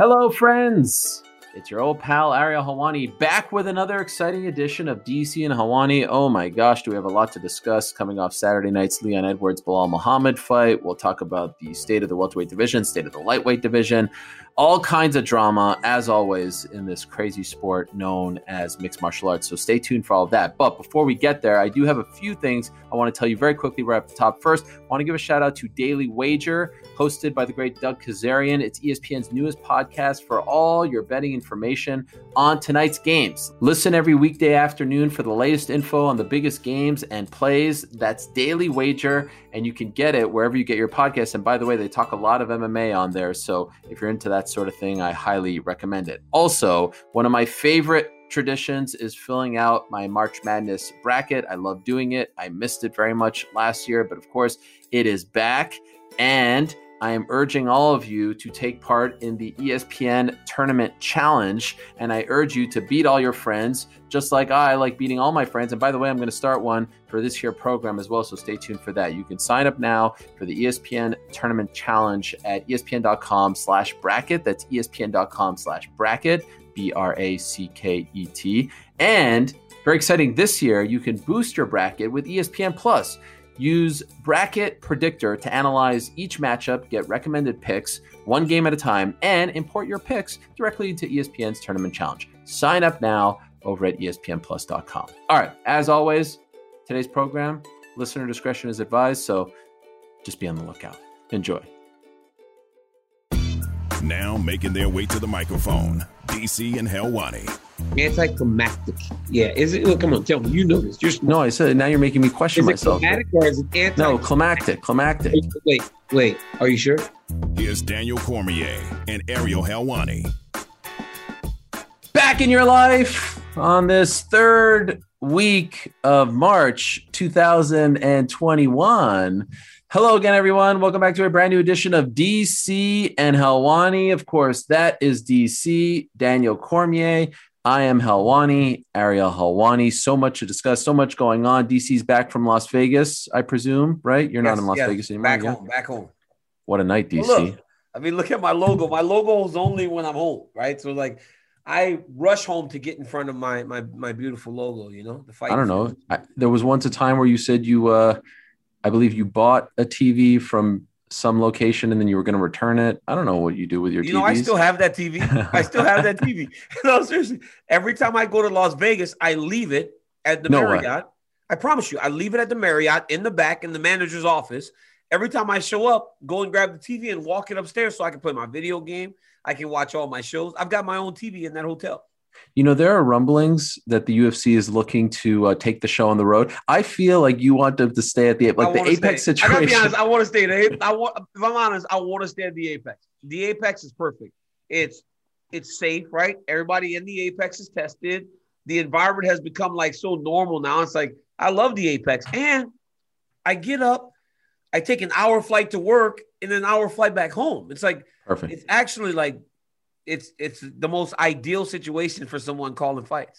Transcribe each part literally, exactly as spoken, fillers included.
Hello, friends. It's your old pal, Ariel Helwani, back with another exciting edition of D C and Helwani. Oh my gosh, do we have a lot to discuss coming off Saturday night's Leon Edwards Belal Muhammad fight. We'll talk about the state of the welterweight division, state of the lightweight division, all kinds of drama, as always, in this crazy sport known as mixed martial arts. So stay tuned for all of that. But before we get there, I do have a few things I want to tell you very quickly right off the top. First, I want to give a shout out to Daily Wager, hosted by the great Doug Kazarian. It's E S P N's newest podcast for all your betting information on tonight's games. Listen every weekday afternoon for the latest info on the biggest games and plays. That's Daily Wager, and you can get it wherever you get your podcasts. And by the way, they talk a lot of M M A on there, so if you're into that sort of thing, I highly recommend it. Also, one of my favorite traditions is filling out my March Madness bracket. I love doing it. I missed it very much last year, but of course, it is back, and I am urging all of you to take part in the E S P N Tournament Challenge, and I urge you to beat all your friends, just like I like beating all my friends. And by the way, I'm going to start one for this here program as well, so stay tuned for that. You can sign up now for the E S P N Tournament Challenge at espn.com slash bracket. That's espn.com slash bracket, B R A C K E T. And very exciting this year, you can boost your bracket with E S P N Plus. Use Bracket Predictor to analyze each matchup, get recommended picks one game at a time, and import your picks directly into E S P N's Tournament Challenge. Sign up now over at E S P N plus dot com. All right, as always, today's program, listener discretion is advised, so just be on the lookout. Enjoy. Now making their way to the microphone, D C and Helwani. Anticlimactic. Yeah, is it? Well, come on, tell me. You know this. You're no, I said now you're making me question is it myself. Climatic or is it anti? No, climactic. Climactic. Wait, wait, wait. Are you sure? Here's Daniel Cormier and Ariel Helwani. Back in your life on this third week of March two thousand twenty-one. Hello again, everyone. Welcome back to a brand new edition of D C and Helwani. Of course, that is D C, Daniel Cormier. I am Helwani, Ariel Helwani. So much to discuss, so much going on. D C's back from Las Vegas, I presume, right? You're yes, not in Las yes. Vegas anymore. Back yeah? home, back home. What a night, D C. Well, look, I mean, look at my logo. My logo is only when I'm home, right? So, like, I rush home to get in front of my my my beautiful logo, you know? The fight. I don't know. I, there was once a time where you said you, uh, I believe you bought a T V from some location and then you were going to return it. I don't know what you do with your you T Vs. know, I still have that T V. I still have that T V. No, seriously. Every time I go to Las Vegas, I leave it at the No Marriott. way. I promise you, I leave it at the Marriott in the back in the manager's office. Every time I show up, go and grab the T V and walk it upstairs so I can play my video game. I can watch all my shows. I've got my own T V in that hotel. You know, there are rumblings that the U F C is looking to uh, take the show on the road. I feel like you want them to stay at the like the Apex stay. situation. I gotta be honest. I want to stay there. I want. If I'm honest, I want to stay at the Apex. The Apex is perfect. It's it's safe, right? Everybody in the Apex is tested. The environment has become like so normal now. It's like I love the Apex, and I get up, I take an hour flight to work, and an hour flight back home. It's like Perfect. It's actually like. It's it's the most ideal situation for someone calling fights.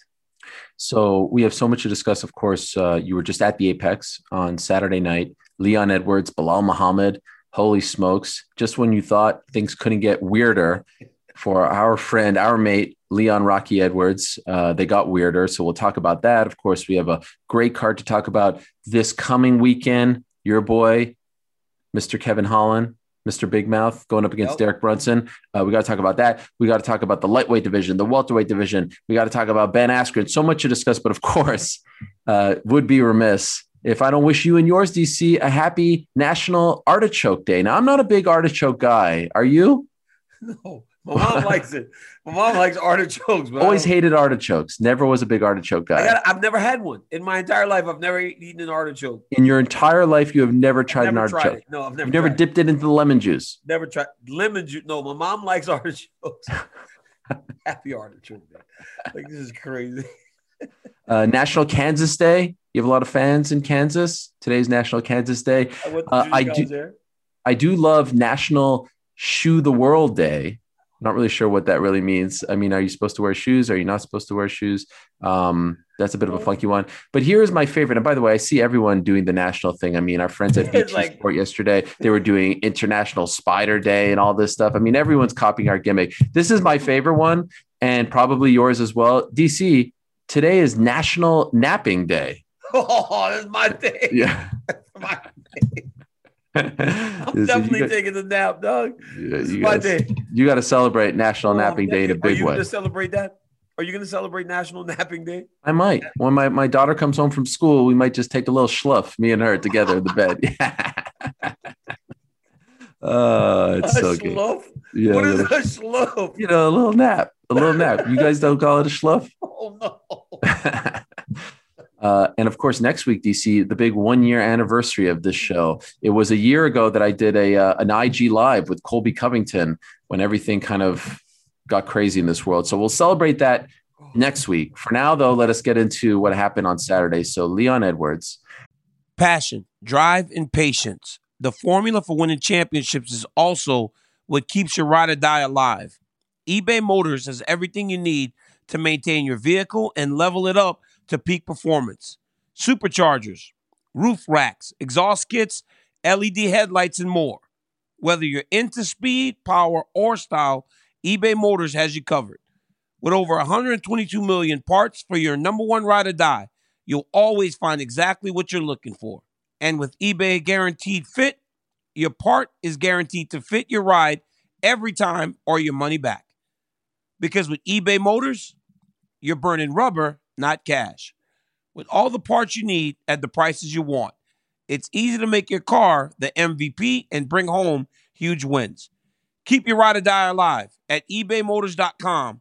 So we have so much to discuss. Of course, uh, you were just at the Apex on Saturday night. Leon Edwards, Belal Muhammad. Holy smokes. Just when you thought things couldn't get weirder for our friend, our mate, Leon Rocky Edwards, uh, they got weirder. So we'll talk about that. Of course, we have a great card to talk about this coming weekend. Your boy, Mister Kevin Holland, Mister Big Mouth going up against Yep. Derek Brunson. Uh, we got to talk about that. We got to talk about the lightweight division, the welterweight division. We got to talk about Ben Askren. So much to discuss, but of course, uh, would be remiss if I don't wish you and yours, D C, a happy National Artichoke Day. Now, I'm not a big artichoke guy. Are you? No, my mom likes it. My mom likes artichokes. But Always hated artichokes. Never was a big artichoke guy. I got, I've never had one in my entire life. I've never eaten an artichoke. In your entire life, you have never tried I've never an tried artichoke. it. No, I've never. You've never tried dipped it into the lemon juice. It. Never tried lemon juice. No, my mom likes artichokes. Happy artichoke day. Like this is crazy. Uh, National Kansas Day. You have a lot of fans in Kansas. Today's National Kansas Day. I, went to Uh, I Juice do. Guys there. I do love National Shoe the World Day. not really sure what that really means. I mean, are you supposed to wear shoes? Are you not supposed to wear shoes? Um, that's a bit of a funky one. But here's my favorite. And by the way, I see everyone doing the national thing. I mean, our friends at B T like, Sport yesterday, they were doing International Spider Day and all this stuff. I mean, everyone's copying our gimmick. This is my favorite one, and probably yours as well. D C, today is National Napping Day. Oh, that's my day. Yeah. That's my day. I'm definitely got, taking a nap, dog. Yeah, you got to celebrate National oh, Napping Day in a big way. Are you going to celebrate that? Are you going to celebrate National Napping Day? I might. When my, my daughter comes home from school, we might just take a little schluff, me and her together in the bed. Oh, it's a so schluff? Good. Yeah, what is a schluff? You know, a little nap. A little nap. You guys don't call it a schluff? Oh, no. Uh, and of course, next week, D C, the big one-year anniversary of this show. It was a year ago that I did a uh, an I G Live with Colby Covington when everything kind of got crazy in this world. So we'll celebrate that next week. For now, though, let us get into what happened on Saturday. So Leon Edwards. Passion, drive, and patience. The formula for winning championships is also what keeps your ride or die alive. eBay Motors has everything you need to maintain your vehicle and level it up to peak performance. Superchargers, roof racks, exhaust kits, L E D headlights, and more. Whether you're into speed, power, or style, eBay Motors has you covered. With over one hundred twenty-two million parts for your number one ride or die, you'll always find exactly what you're looking for. And with eBay Guaranteed Fit, your part is guaranteed to fit your ride every time or your money back. Because with eBay Motors, you're burning rubber, not cash. With all the parts you need at the prices you want, it's easy to make your car the M V P and bring home huge wins. Keep your ride or die alive at ebay motors dot com.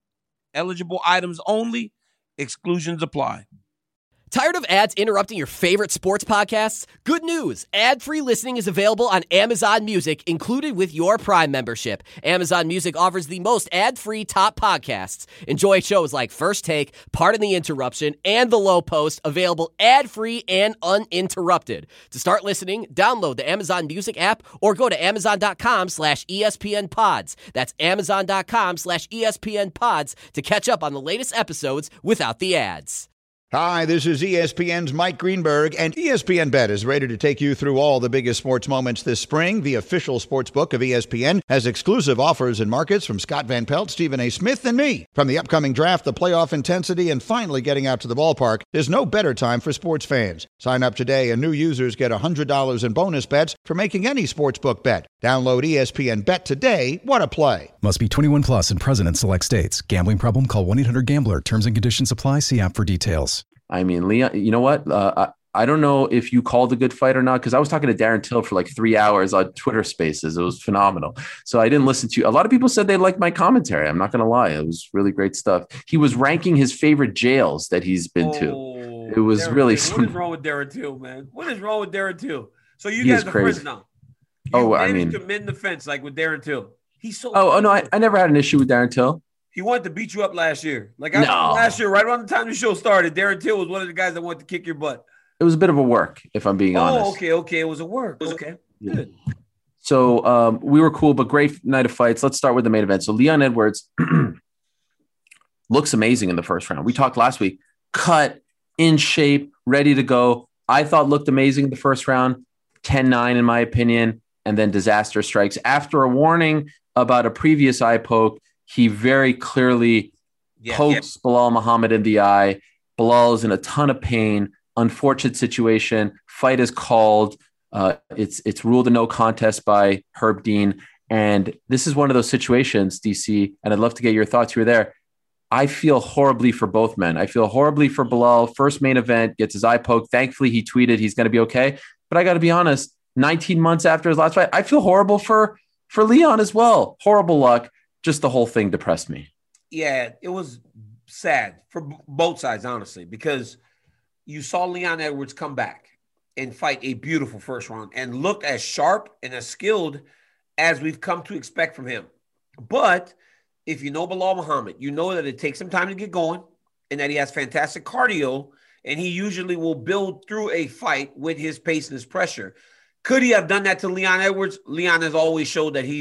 Eligible items only. Exclusions apply. Tired of ads interrupting your favorite sports podcasts? Good news! Ad-free listening is available on Amazon Music, included with your Prime membership. Amazon Music offers the most ad-free top podcasts. Enjoy shows like First Take, Pardon the Interruption, and The Low Post, available ad-free and uninterrupted. To start listening, download the Amazon Music app or go to amazon.com slash ESPN pods. That's amazon.com slash ESPN pods to catch up on the latest episodes without the ads. Hi, this is E S P N's Mike Greenberg, and E S P N Bet is ready to take you through all the biggest sports moments this spring. The official sports book of E S P N has exclusive offers and markets from Scott Van Pelt, Stephen A. Smith, and me. From the upcoming draft, the playoff intensity, and finally getting out to the ballpark, there's no better time for sports fans. Sign up today, and new users get one hundred dollars in bonus bets for making any sportsbook bet. Download E S P N Bet today. What a play. Must be twenty-one plus and present in select states. Gambling problem? Call one eight hundred gambler. Terms and conditions apply. See app for details. I mean, Leon, you know what? Uh, I, I don't know if you called a good fight or not, because I was talking to Darren Till for like three hours on Twitter Spaces. It was phenomenal. So I didn't listen to you. A lot of people said they liked my commentary. I'm not going to lie. It was really great stuff. He was ranking his favorite jails that he's been to. Oh, it was Darren, really What some... is wrong with Darren Till, man? What is wrong with Darren Till? So you he guys are crazy. friends now. You oh, I mean, to mend the fence like with Darren Till. He's so. Oh, oh no, I, I never had an issue with Darren Till. He wanted to beat you up last year. Like I, no. last year, right around the time the show started, Darren Till was one of the guys that wanted to kick your butt. It was a bit of a work, if I'm being oh, honest. Oh, okay, okay. It was a work. Okay, yeah. Good. So um, we were cool, but great night of fights. Let's start with the main event. So Leon Edwards looks amazing in the first round. We talked last week. Cut, in shape, ready to go. I thought looked amazing in the first round. ten nine in my opinion. And then disaster strikes. After a warning about a previous eye poke, he very clearly yeah, pokes yeah. Belal Muhammad in the eye. Belal is in a ton of pain. Unfortunate situation. Fight is called. Uh, it's it's ruled a no contest by Herb Dean. And this is one of those situations, D C, and I'd love to get your thoughts. You were there. I feel horribly for both men. I feel horribly for Belal. First main event, gets his eye poked. Thankfully, he tweeted he's going to be okay. But I got to be honest, nineteen months after his last fight, I feel horrible for, for Leon as well. Horrible luck. Just the whole thing depressed me. Yeah, it was sad for b- both sides, honestly, because you saw Leon Edwards come back and fight a beautiful first round and looked as sharp and as skilled as we've come to expect from him. But if you know Belal Muhammad, you know that it takes him time to get going and that he has fantastic cardio, and he usually will build through a fight with his pace and his pressure. Could he have done that to Leon Edwards? Leon has always showed that he's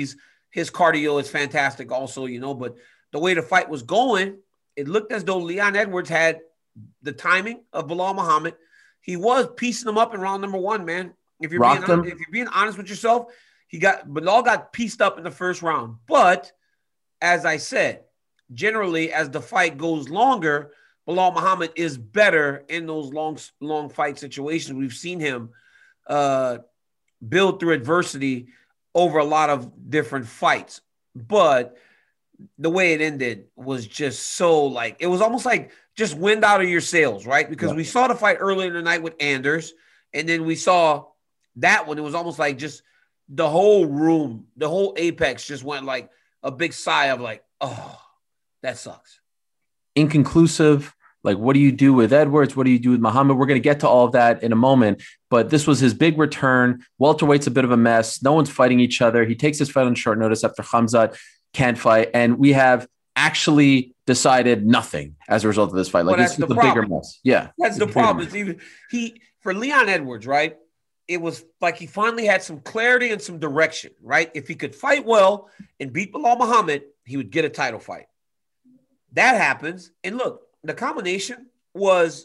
his cardio is fantastic also, you know, but the way the fight was going, it looked as though Leon Edwards had the timing of Belal Muhammad. He was piecing him up in round number one, man. If you're being honest, if you're being honest with yourself, he got Belal got pieced up in the first round. But as I said, generally as the fight goes longer, Belal Muhammad is better in those long, long fight situations. We've seen him uh, build through adversity over a lot of different fights. But the way it ended was just so like, it was almost like just wind out of your sails, right? Because yeah. we saw the fight earlier in the night with Anders, and then we saw that one. It was almost like just the whole room, the whole Apex just went like a big sigh of like, oh, that sucks. Inconclusive. Like, what do you do with Edwards? What do you do with Muhammad? We're going to get to all of that in a moment, but this was his big return. Welterweight's a bit of a mess. No one's fighting each other. He takes his fight on short notice after Khamzat can't fight, and we have actually decided nothing as a result of this fight. Like, well, it's the, the bigger mess. Yeah. That's the problem. It's even he for Leon Edwards, right? It was like he finally had some clarity and some direction, right? If he could fight well and beat Belal Muhammad, he would get a title fight. That happens. And look, the combination was,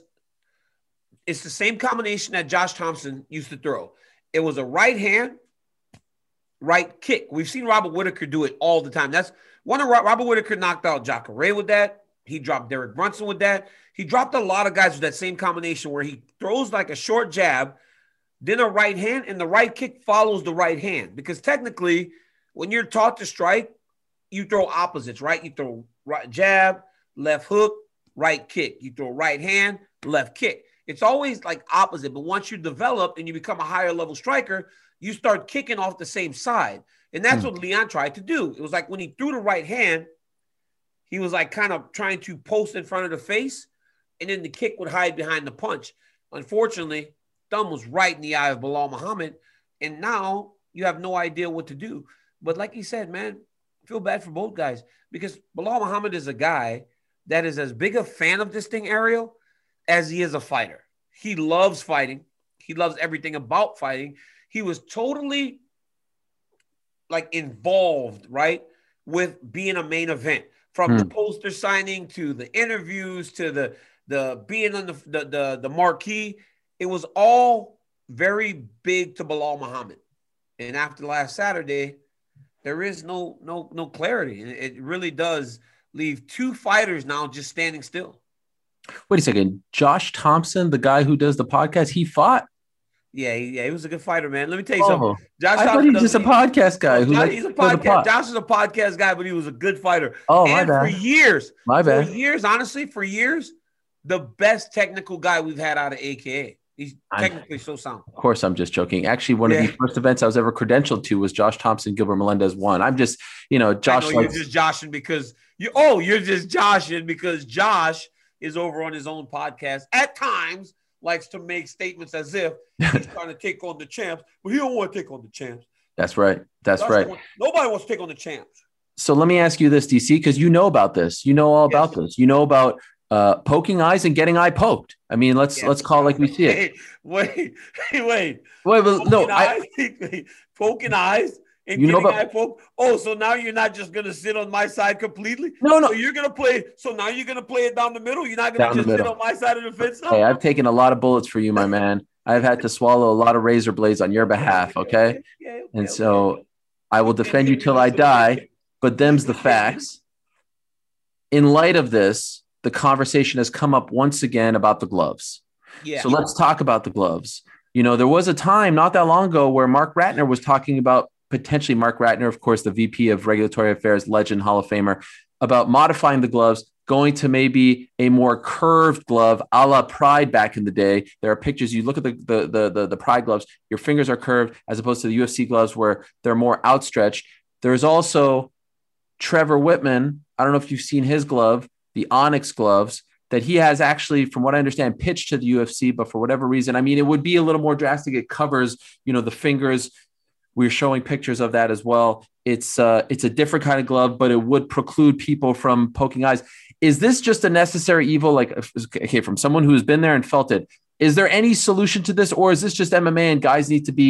it's the same combination that Josh Thompson used to throw. It was a right hand, right kick. We've seen Robert Whittaker do it all the time. That's one of Robert Whittaker knocked out Jacare with that. He dropped Derek Brunson with that. He dropped a lot of guys with that same combination where he throws like a short jab, then a right hand, and the right kick follows the right hand. Because technically, when you're taught to strike, you throw opposites, right? You throw right jab, left hook, right kick. You throw right hand, left kick. It's always like opposite. But once you develop and you become a higher level striker, you start kicking off the same side. And that's hmm. what Leon tried to do. It was like when he threw the right hand, he was like kind of trying to post in front of the face, and then the kick would hide behind the punch. Unfortunately, thumb was right in the eye of Belal Muhammad, and now you have no idea what to do. But like he said, man, I feel bad for both guys because Belal Muhammad is a guy that is as big a fan of this thing, Ariel, as he is a fighter. He loves fighting. He loves everything about fighting. He was totally like involved, right, with being a main event, from hmm. the poster signing to the interviews to the the being on the, the the the marquee. It was all very big to Belal Muhammad. And after last Saturday, there is no no no clarity. It really does leave two fighters now just standing still. Wait a second. Josh Thompson, the guy who does the podcast, he fought? Yeah, he, yeah, he was a good fighter, man. Let me tell you oh, something. Josh I thought he was just a podcast guy. Oh, who Josh, he's a podcast. Josh is a podcast guy, but he was a good fighter. Oh, and my bad. for years, my bad. For years, honestly, for years, the best technical guy we've had out of A K A. He's technically I'm, so sound. Of course, I'm just joking. Actually, one yeah. of the first events I was ever credentialed to was Josh Thompson, Gilbert Melendez won. I'm just, you know, Josh. I know likes, you're just joshing because you. Oh, you're just joshing because Josh is over on his own podcast at times. Likes to make statements as if he's trying to take on the champs, but he don't want to take on the champs. That's right. That's Josh right. Want, nobody wants to take on the champs. So let me ask you this, D C, because you know about this. You know all about yes. this. You know about uh, poking eyes and getting eye poked. I mean, let's yes. let's call it like we see it. Wait, wait, wait. Wait, but no, eyes, I, poking eyes. And you know about, eye poke. Oh, so now you're not just gonna sit on my side completely? No, no. So you're gonna play. So now you're gonna play it down the middle. You're not gonna just sit on my side of the fence. Now? Hey, I've taken a lot of bullets for you, my man. I've had to swallow a lot of razor blades on your behalf. Okay, yeah, okay and okay. so I will defend you till I die. But them's the facts. In light of this, the conversation has come up once again about the gloves. Yeah. So let's talk about the gloves. You know, there was a time not that long ago where Mark Ratner was talking about potentially Mark Ratner, of course, the V P of Regulatory Affairs, legend, Hall of Famer, about modifying the gloves, going to maybe a more curved glove, a la Pride back in the day. There are pictures. You look at the the the the, the Pride gloves, your fingers are curved as opposed to the U F C gloves where they're more outstretched. There's also Trevor Whitman. I don't know if you've seen his glove, the Onyx gloves, that he has actually, from what I understand, pitched to the U F C, but for whatever reason, I mean, it would be a little more drastic. It covers, you know, the fingers. We're showing pictures of that as well. It's uh, it's a different kind of glove, but it would preclude people from poking eyes. Is this just a necessary evil? Like, okay, from someone who's been there and felt it, is there any solution to this, or is this just M M A and guys need to be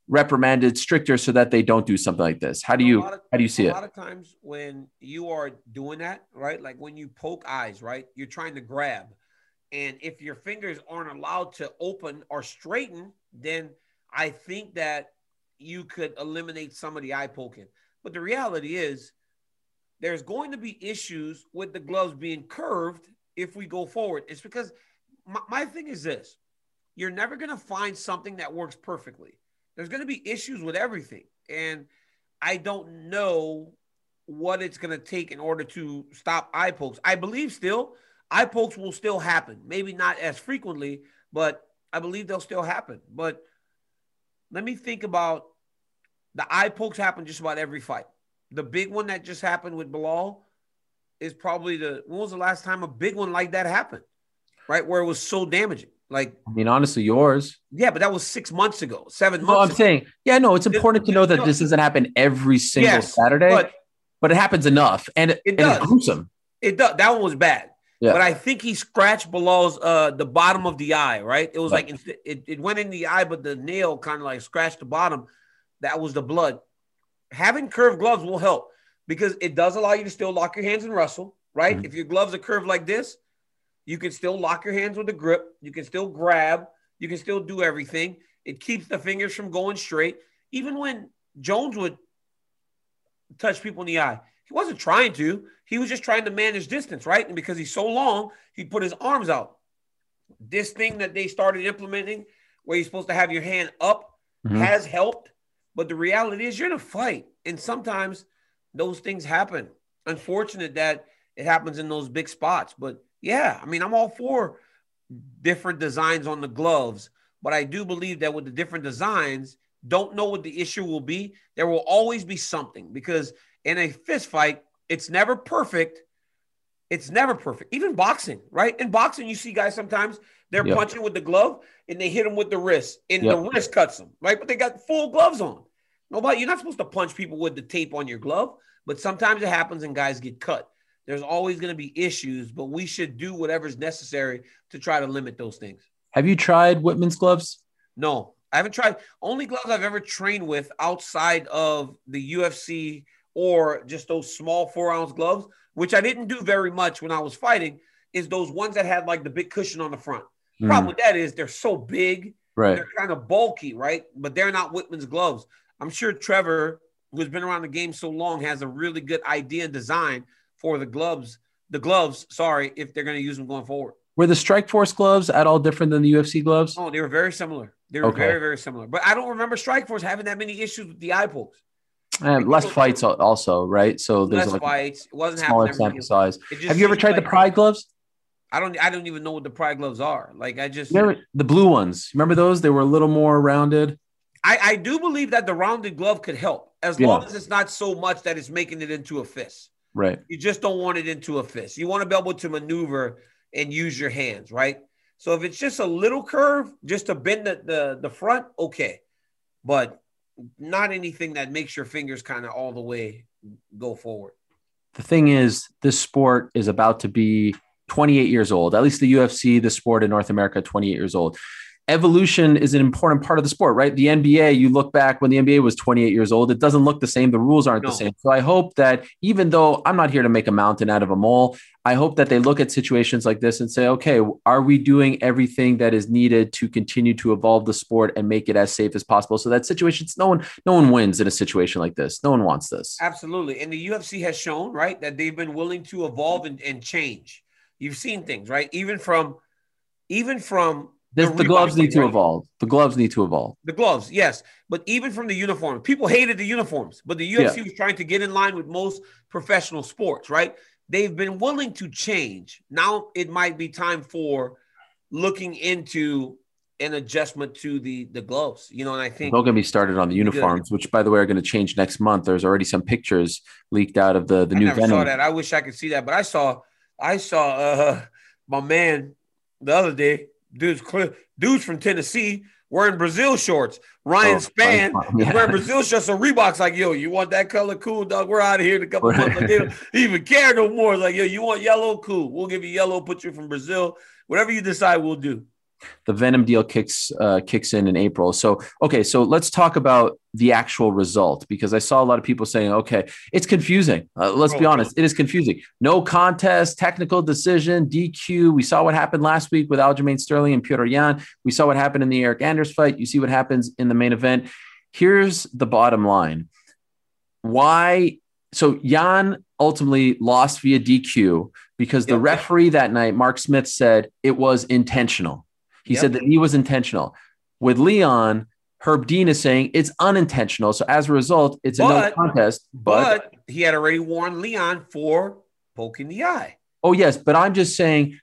reprimanded stricter so that they don't do something like this? How do you of, how do you see a it? A lot of times when you are doing that, right? Like when you poke eyes, right? You're trying to grab. And if your fingers aren't allowed to open or straighten, then I think that you could eliminate some of the eye poking. But the reality is there's going to be issues with the gloves being curved if we go forward. It's because my, my thing is this. You're never going to find something that works perfectly. There's going to be issues with everything. And I don't know what it's going to take in order to stop eye pokes. I believe still eye pokes will still happen. Maybe not as frequently, but I believe they'll still happen. But let me think about the eye pokes happen just about every fight. The big one that just happened with Belal is probably the, when was the last time a big one like that happened? Right? Where it was so damaging. Like, I mean, honestly, yours. Yeah, but that was six months ago, seven months No, I'm ago. saying, yeah, no, it's important to know that this doesn't happen every single Yes, Saturday, but- but it happens enough. And it, It and does. it's gruesome. It does. That one was bad. Yeah. But I think he scratched Belal's uh the bottom of the eye, right? It was Yeah. like it, it went in the eye, but the nail kind of like scratched the bottom. That was the blood. Having curved gloves will help because it does allow you to still lock your hands and wrestle, right? Mhm. If your gloves are curved like this, you can still lock your hands with the grip. You can still grab. You can still do everything. It keeps the fingers from going straight. Even when Jones would touch people in the eye, he wasn't trying to. He was just trying to manage distance, right? And because he's so long, he put his arms out. This thing that they started implementing where you're supposed to have your hand up Mhm. has helped. But the reality is you're in a fight. And sometimes those things happen. Unfortunate that it happens in those big spots. But yeah, I mean, I'm all for different designs on the gloves. But I do believe that with the different designs, don't know what the issue will be. There will always be something because in a fist fight, it's never perfect. It's never perfect. Even boxing, right? In boxing, you see guys sometimes they're Yep. punching with the glove and they hit them with the wrist, and Yep. the wrist cuts them, right? But they got full gloves on. Nobody, you're not supposed to punch people with the tape on your glove, but sometimes it happens and guys get cut. There's always going to be issues, but we should do whatever's necessary to try to limit those things. Have you tried Whitman's gloves? No, I haven't tried. Only gloves I've ever trained with outside of the U F C or just those small four ounce gloves, which I didn't do very much when I was fighting, is those ones that had like the big cushion on the front. Mm. Problem with that is they're so big, Right. they're kind of bulky, right? But they're not Whitman's gloves. I'm sure Trevor, who's been around the game so long, has a really good idea and design for the gloves, the gloves, sorry, if they're going to use them going forward. Were the Strikeforce gloves at all different than the U F C gloves? Oh, they were very similar. They were Okay. very, very similar. But I don't remember Strikeforce having that many issues with the eye pokes. And less fights al- also, right? So there's Less like fights. It wasn't smaller happening every sample game. size. It just Have you ever seems tried the like- Pride gloves? I don't. I don't even know what the Pride gloves are. Like I just. You remember the blue ones? Remember those? They were a little more rounded. I, I do believe that the rounded glove could help as Yeah. long as it's not so much that it's making it into a fist. Right. You just don't want it into a fist. You want to be able to maneuver and use your hands, right? So if it's just a little curve, just to bend the, the, the front, okay. But not anything that makes your fingers kind of all the way go forward. The thing is, this sport is about to be twenty-eight years old. At least the U F C, the sport in North America, twenty-eight years old. Evolution is an important part of the sport, right? The N B A, you look back when the N B A was twenty-eight years old, it doesn't look the same. The rules aren't No. the same. So I hope that even though I'm not here to make a mountain out of a mole, I hope that they look at situations like this and say, okay, are we doing everything that is needed to continue to evolve the sport and make it as safe as possible? So that situations, no one, no one wins in a situation like this. No one wants this. Absolutely. And the U F C has shown, right, that they've been willing to evolve and, and change. You've seen things, right? Even from, even from This, the Reebok gloves need thing, to right? evolve. The gloves need to evolve. The gloves, yes. But even from the uniform, people hated the uniforms, but the U F C Yeah. was trying to get in line with most professional sports, right? They've been willing to change. Now it might be time for looking into an adjustment to the, the gloves, you know, and I think Don't get me started on the Good. uniforms, which, by the way, are going to change next month. There's already some pictures leaked out of the, the I new never Venom. saw that. I wish I could see that, but I saw, I saw uh, my man the other day. Dude's clear, dude's from Tennessee wearing Brazil shorts. Ryan Oh, Spann fine, fine. is Yeah. wearing Brazil shorts. So Reebok's like, yo, you want that color? Cool, dog. We're out of here in a couple Right. months. Like, they don't even care no more. It's like, yo, you want yellow? Cool. We'll give you yellow. Put you from Brazil. Whatever you decide, we'll do. The Venom deal kicks uh, kicks in in April. So, okay, so let's talk about the actual result, because I saw a lot of people saying, okay, it's confusing. Uh, let's be honest. It is confusing. No contest, technical decision, D Q. We saw what happened last week with Aljamain Sterling and Petr Yan. We saw what happened in the Eric Anders fight. You see what happens in the main event. Here's the bottom line. Why? So Yan ultimately lost via D Q because the yep. referee that night, Mark Smith, said it was intentional. He yep. said that he was intentional. With Leon, Herb Dean is saying it's unintentional. So as a result, it's but, a no contest. But, but he had already warned Leon for poking the eye. Oh, yes. But I'm just saying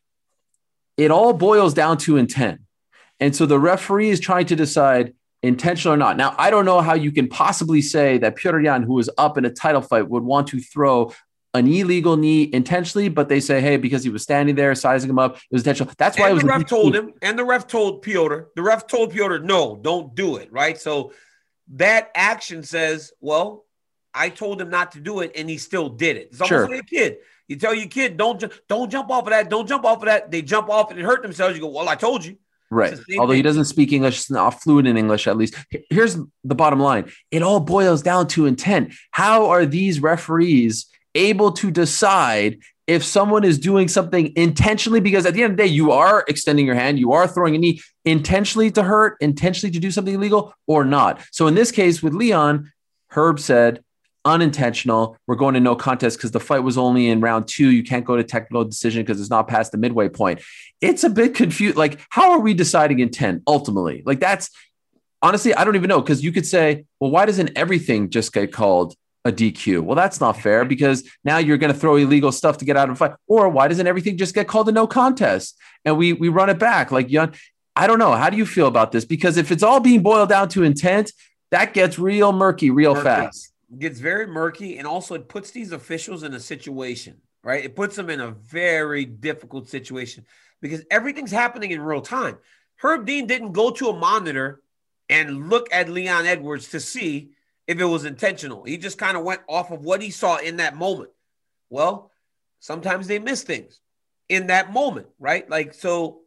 it all boils down to intent. And so the referee is trying to decide intentional or not. Now, I don't know how you can possibly say that Petr Yan, who was up in a title fight, would want to throw an illegal knee intentionally, but they say, hey, because he was standing there sizing him up, it was intentional. That's why and it was the ref told him, and the ref told Petr, the ref told Petr, no, don't do it, right? So that action says, well, I told him not to do it, and he still did it. It's almost sure. like a kid. You tell your kid, don't, ju- don't jump off of that, don't jump off of that. They jump off and hurt themselves. You go, well, I told you. Right. Although thing. He doesn't speak English, it's not fluent in English, at least. Here's the bottom line. It all boils down to intent. How are these referees able to decide if someone is doing something intentionally? Because at the end of the day, you are extending your hand, you are throwing a knee intentionally to hurt, intentionally to do something illegal, or not. So in this case with Leon, Herb said unintentional. We're going to no contest because the fight was only in round two. You can't go to technical decision because it's not past the midway point. It's a bit confused. Like, how are we deciding intent ultimately? Like, that's honestly, I don't even know, because you could say, well, why doesn't everything just get called a D Q? Well, that's not fair, because now you're going to throw illegal stuff to get out of a fight. Or why doesn't everything just get called a no contest and we we run it back? Like, young, I don't know. How do you feel about this? Because if it's all being boiled down to intent, that gets real murky real murky. fast. It gets very murky, and also it puts these officials in a situation, right? It puts them in a very difficult situation because everything's happening in real time. Herb Dean didn't go to a monitor and look at Leon Edwards to see if it was intentional. He just kind of went off of what he saw in that moment. Well, sometimes they miss things in that moment, right? Like, so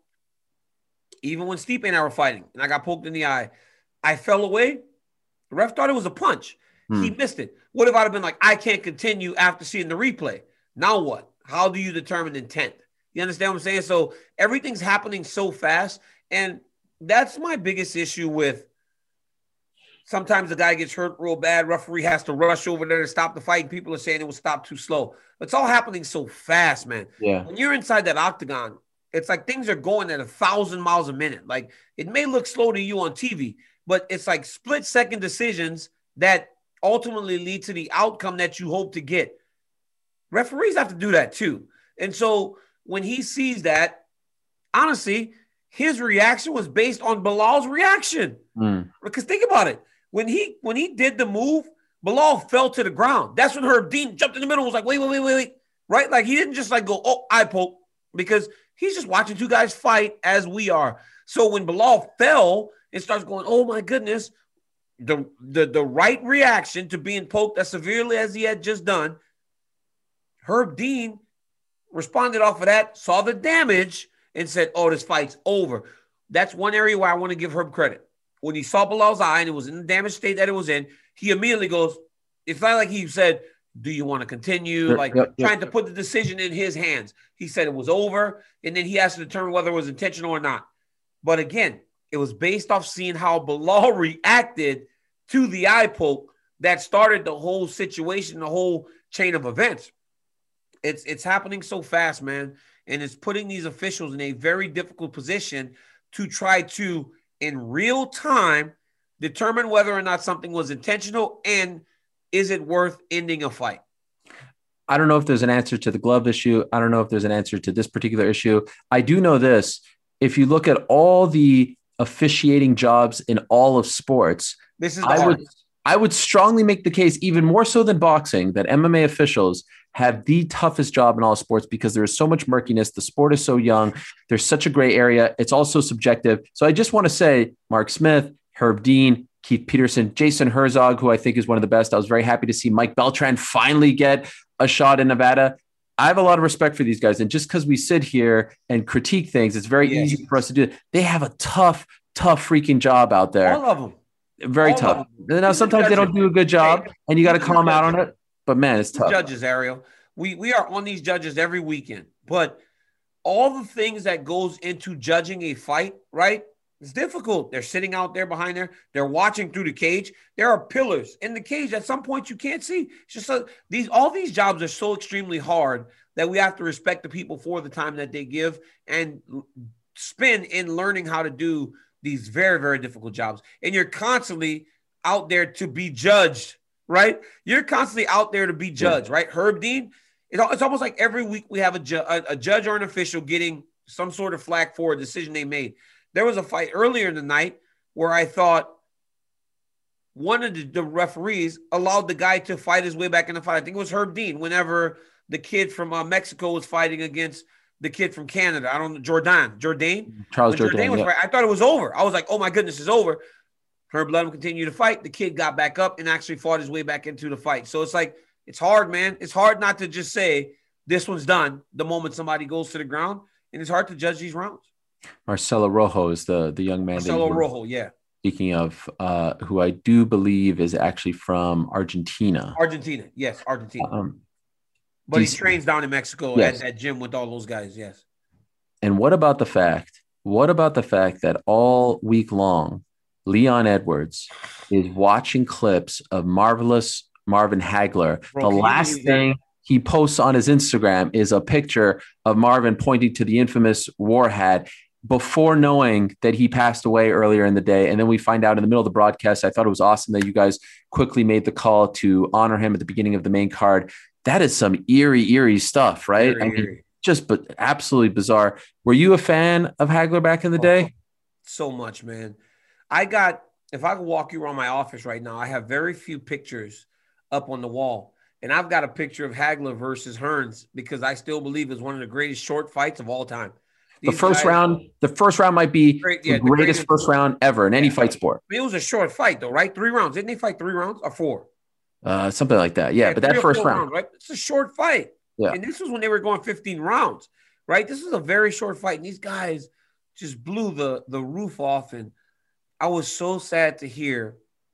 even when Stipe and I were fighting and I got poked in the eye, I fell away. The ref thought it was a punch. Hmm. He missed it. What if I'd have been like, I can't continue after seeing the replay? Now what? How do you determine intent? You understand what I'm saying? So everything's happening so fast. And that's my biggest issue with sometimes the guy gets hurt real bad. Referee has to rush over there to stop the fight. And people are saying it was stopped too slow. It's all happening so fast, man. Yeah. When you're inside that octagon, it's like things are going at a thousand miles a minute. Like, it may look slow to you on T V, but it's like split second decisions that ultimately lead to the outcome that you hope to get. Referees have to do that too. And so when he sees that, honestly, his reaction was based on Bilal's reaction. Mm. Because think about it. When he when he did the move, Bilal fell to the ground. That's when Herb Dean jumped in the middle and was like, wait, wait, wait, wait, wait. Right? Like, he didn't just like go, oh, eye poke, because he's just watching two guys fight as we are. So when Bilal fell and starts going, oh my goodness, the, the, the right reaction to being poked as severely as he had just done, Herb Dean responded off of that, saw the damage, and said, oh, this fight's over. That's one area where I want to give Herb credit. When he saw Bilal's eye and it was in the damaged state that it was in, he immediately goes, it's not like he said, do you want to continue? Sure, like yep, trying yep. to put the decision in his hands. He said it was over, and then he has to determine whether it was intentional or not. But again, it was based off seeing how Bilal reacted to the eye poke that started the whole situation, the whole chain of events. It's it's happening so fast, man. And it's putting these officials in a very difficult position to try to, in real time, determine whether or not something was intentional and is it worth ending a fight. I don't know if there's an answer to the glove issue. I don't know if there's an answer to this particular issue. I do know this. If you look at all the officiating jobs in all of sports, this is the I would, I would strongly make the case, even more so than boxing, that M M A officials have the toughest job in all sports because there is so much murkiness. The sport is so young. There's such a gray area. It's also subjective. So I just want to say, Mark Smith, Herb Dean, Keith Peterson, Jason Herzog, who I think is one of the best. I was very happy to see Mike Beltran finally get a shot in Nevada. I have a lot of respect for these guys. And just because we sit here and critique things, it's very Yes. easy for us to do it. They have a tough, tough freaking job out there. All of them. Very all tough. of them. Now, These are sometimes they don't judges. do a good job, Hey, and you got to these are call them out on judges. it. But man, it's tough. Judges, Ariel. We we are on these judges every weekend, but all the things that goes into judging a fight, right? It's difficult. They're sitting out there behind there. They're watching through the cage. There are pillars in the cage at some point you can't see. It's just a, these all these jobs are so extremely hard that we have to respect the people for the time that they give and spend in learning how to do these very, very difficult jobs. And you're constantly out there to be judged, right? You're constantly out there to be judged, yeah. right? Herb Dean, it's, it's almost like every week we have a, ju- a, a judge or an official getting some sort of flack for a decision they made. There was a fight earlier in the night where I thought one of the, the referees allowed the guy to fight his way back in the fight. I think it was Herb Dean whenever the kid from uh, Mexico was fighting against the kid from Canada. I don't know, Jordan. Jordan? Charles when Jordan, was yeah. fighting, I thought it was over. I was like, oh, my goodness, it's over. Herb let him continue to fight. The kid got back up and actually fought his way back into the fight. So it's like, it's hard, man. It's hard not to just say this one's done the moment somebody goes to the ground, and it's hard to judge these rounds. Marcelo Rojo is the, the young man. Marcelo Rojo, yeah. Speaking of, uh, who I do believe is actually from Argentina. Argentina, yes, Argentina. Um, but he decent. trains down in Mexico Yes. at that gym with all those guys, yes. And what about the fact, what about the fact that all week long, Leon Edwards is watching clips of marvelous Marvin Hagler. Bro, the can you last believe thing he posts on his Instagram is a picture of Marvin pointing to the infamous war hat before knowing that he passed away earlier in the day. And then we find out in the middle of the broadcast. I thought it was awesome that you guys quickly made the call to honor him at the beginning of the main card. That is some eerie, eerie stuff, right? Eerie, I mean, eerie. just but absolutely bizarre. Were you a fan of Hagler back in the day? So much, man. I got, if I could walk you around my office right now, I have very few pictures up on the wall. And I've got a picture of Hagler versus Hearns because I still believe it's one of the greatest short fights of all time. The These first guys- round, the first round might be Great- yeah, the the greatest greatest- first round ever in any Yeah. fight sport. I mean, it was a short fight, though, right? Three rounds. Didn't they fight three rounds or four? Uh, something like that. Yeah, but three that or first four round. rounds, right? It's a short fight. Yeah. And this was when they were going fifteen rounds, right? This was a very short fight. And these guys just blew the, the roof off. And I was so sad to hear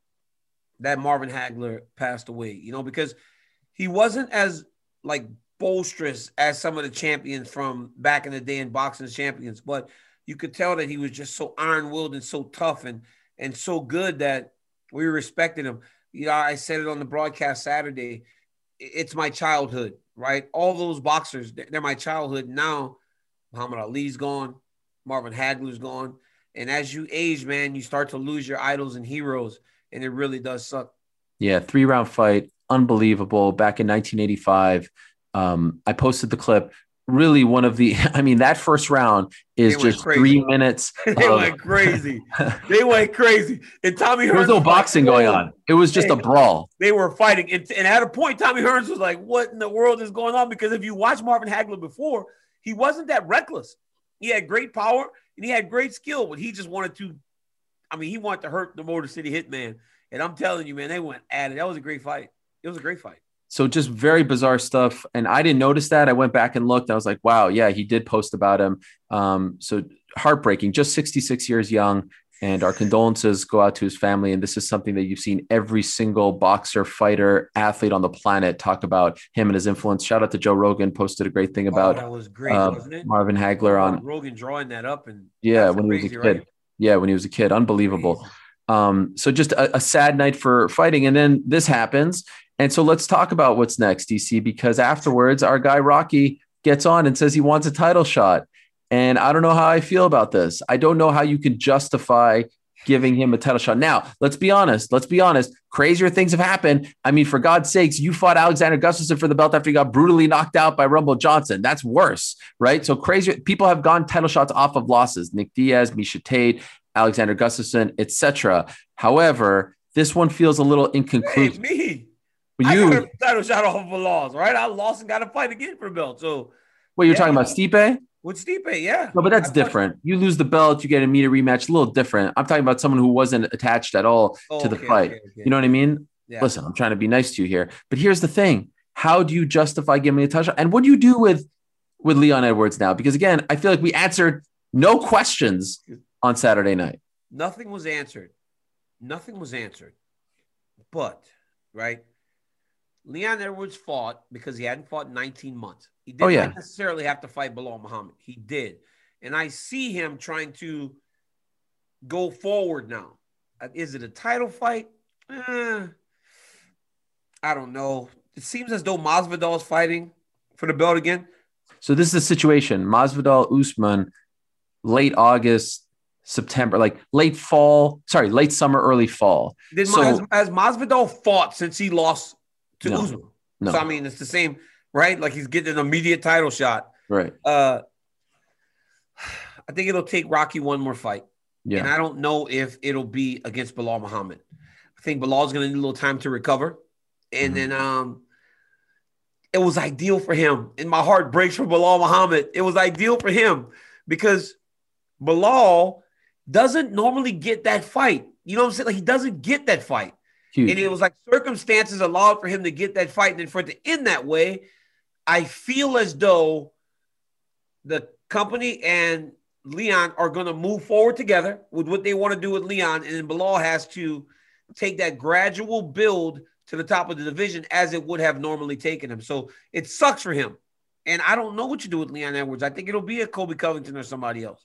that Marvin Hagler passed away, you know, because he wasn't as like boisterous as some of the champions from back in the day in boxing champions, but you could tell that he was just so iron-willed and so tough and and so good that we respected him. You know, I said it on the broadcast Saturday. It's my childhood, right? All those boxers, they're my childhood. Now, Muhammad Ali's gone, Marvin Hagler's gone, and as you age, man, you start to lose your idols and heroes, and it really does suck. Yeah, three round fight, unbelievable. Back in nineteen eighty-five, um, I posted the clip. Really, one of the, I mean, that first round is They went just crazy. three minutes. They of- went crazy. They went crazy. And Tommy Hearns There was no like, boxing going on. It was just a Hey. brawl. They were fighting. And, and at a point, Tommy Hearns was like, what in the world is going on? Because if you watch Marvin Hagler before, he wasn't that reckless. He had great power and he had great skill, but he just wanted to, I mean, he wanted to hurt the Motor City Hitman. And I'm telling you, man, they went at it. That was a great fight. It was a great fight. So just very bizarre stuff. And I didn't notice that. I went back and looked. I was like, wow, yeah, he did post about him. Um, so heartbreaking, just sixty-six years young. And our condolences go out to his family. And this is something that you've seen every single boxer, fighter, athlete on the planet talk about him and his influence. Shout out to Joe Rogan, posted a great thing about oh, that was great, uh, wasn't it? Marvin Hagler on, Rogan drawing that up. and yeah, that's when he was a crazy, kid. right? Yeah, when he was a kid. Unbelievable. Crazy. Um, so just a, a sad night for fighting. And then this happens. And so let's talk about what's next, D C, because afterwards our guy Rocky gets on and says he wants a title shot. And I don't know how I feel about this. I don't know how you can justify giving him a title shot. Now, let's be honest. Let's be honest. Crazier things have happened. I mean, for God's sakes, you fought Alexander Gustafsson for the belt after he got brutally knocked out by Rumble Johnson. That's worse, right? So crazy. People have gone title shots off of losses. Nick Diaz, Miesha Tate, Alexander Gustafsson, et cetera. However, this one feels a little Hey, inconclusive. me. you, I got a title shot off of a loss, right? I lost and got to fight again for the belt. So what you're yeah. talking about, Stipe? with Stipe, yeah. No, but that's I fought- different. You lose the belt, you get an immediate rematch, a little different. I'm talking about someone who wasn't attached at all Oh, to the okay, fight. okay, okay. You know what I mean? Yeah. Listen, I'm trying to be nice to you here. But here's the thing. how do you justify giving me a touchdown? And what do you do with with Leon Edwards now? Because again, I feel like we answered no questions on Saturday night. Nothing was answered. Nothing was answered. But, right, Leon Edwards fought because he hadn't fought in nineteen months. He didn't Oh, yeah. necessarily have to fight Belal Muhammad. He did. And I see him trying to go forward now. Is it a title fight? Eh, I don't know. It seems as though Masvidal is fighting for the belt again. So this is the situation. Masvidal, Usman, late August, September, like late fall, sorry, late summer, early fall. Did so, has, has Masvidal fought since he lost to No. Usman? No. So, I mean, it's the same, right? Like he's getting an immediate title shot. Right. Uh, I think it'll take Rocky one more fight. Yeah. And I don't know if it'll be against Belal Muhammad. I think Bilal's going to need a little time to recover. And Mm-hmm. then um, it was ideal for him. And my heart breaks for Belal Muhammad. It was ideal for him because Belal doesn't normally get that fight. You know what I'm saying? Like he doesn't get that fight. Huge. And it was like circumstances allowed for him to get that fight. And then for it to end that way, I feel as though the company and Leon are going to move forward together with what they want to do with Leon. And then Belal has to take that gradual build to the top of the division as it would have normally taken him. So it sucks for him. And I don't know what you do with Leon Edwards. I think it'll be a Colby Covington or somebody else.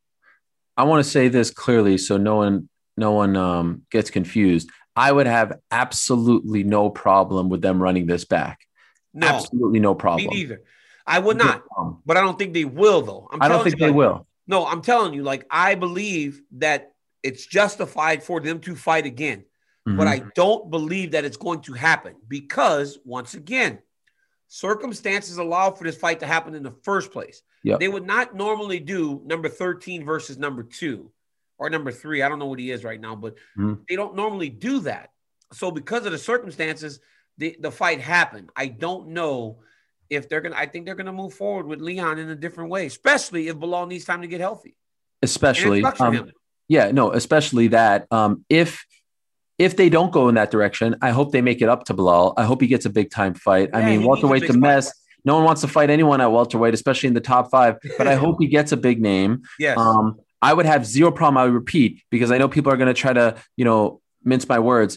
I want to say this clearly so no one no one um, gets confused. I would have absolutely no problem with them running this back. No, absolutely no problem. Me neither. I would not, but I don't think they will, though. I'm I don't think you, they like, will. No, I'm telling you, like, I believe that it's justified for them to fight again. Mm-hmm. But I don't believe that it's going to happen because, once again, circumstances allow for this fight to happen in the first place. Yep. They would not normally do number thirteen versus number two or number three. I don't know what he is right now, but mm-hmm. they don't normally do that. So because of the circumstances, the, the fight happened. I don't know if they're going to – I think they're going to move forward with Leon in a different way, especially if Belal needs time to get healthy. Especially um, – yeah, no, especially that. Um, if if they don't go in that direction, I hope they make it up to Belal. I hope he gets a big-time fight. Yeah, I mean, welterweight's a mess. Fight. No one wants to fight anyone at welterweight, especially in the top five. But I hope he gets a big name. Yes. Um, I would have zero problem. I would repeat because I know people are going to try to, you know, mince my words.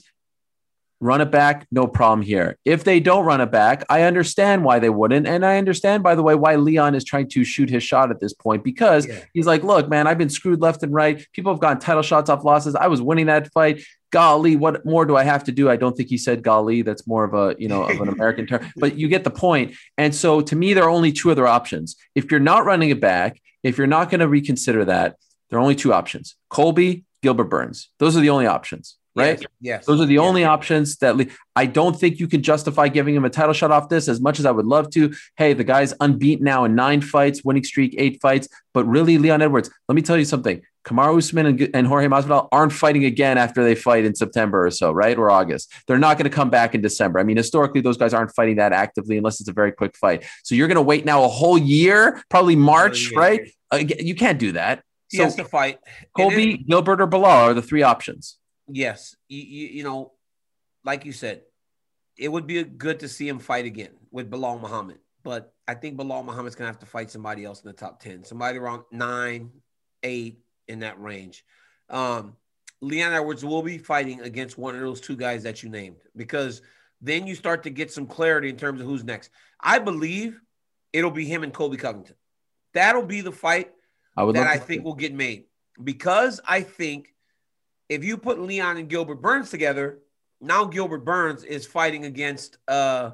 Run it back, no problem here. If they don't run it back, I understand why they wouldn't. And I understand, by the way, why Leon is trying to shoot his shot at this point because yeah. he's like, look, man, I've been screwed left and right. People have gotten title shots off losses. I was winning that fight. Golly, what more do I have to do? I don't think he said golly. That's more of a, you know, of an American term, but you get the point. And so to me, there are only two other options. If you're not running it back, if you're not going to reconsider that, there are only two options. Colby, Gilbert Burns. Those are the only options. Right? Yes. yes. Those are the yes. only options that le- I don't think you can justify giving him a title shot off this as much as I would love to. Hey, the guy's unbeaten now in nine fights, winning streak, eight fights. But really, Leon Edwards, let me tell you something. Kamaru Usman and, and Jorge Masvidal aren't fighting again after they fight in September or so, right? Or August. They're not going to come back in December. I mean, historically, those guys aren't fighting that actively unless it's a very quick fight. So you're going to wait now a whole year, probably March, oh, yeah. right? Uh, you can't do that. He so has to fight. Colby, then, Gilbert, or Belal are the three options. Yes. You, you, you know, like you said, it would be good to see him fight again with Belal Muhammad. But I think Belal Muhammad's going to have to fight somebody else in the top ten. Somebody around nine, eight, in that range. Um, Leon Edwards will be fighting against one of those two guys that you named because then you start to get some clarity in terms of who's next. I believe it'll be him and Colby Covington. That'll be the fight I would that love I to think see. will get made because I think if you put Leon and Gilbert Burns together, now Gilbert Burns is fighting against uh,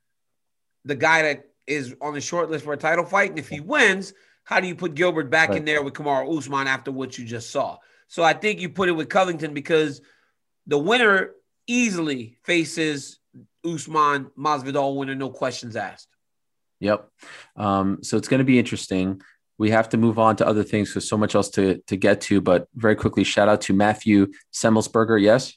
the guy that is on the short list for a title fight. And if he wins, how do you put Gilbert back right. in there with Kamaru Usman after what you just saw? So I think you put it with Covington because the winner easily faces Usman, Masvidal winner, no questions asked. Yep. Um, so it's going to be interesting. We have to move on to other things because so much else to, to get to, but very quickly, shout out to Matthew Semmelsberger. Yes.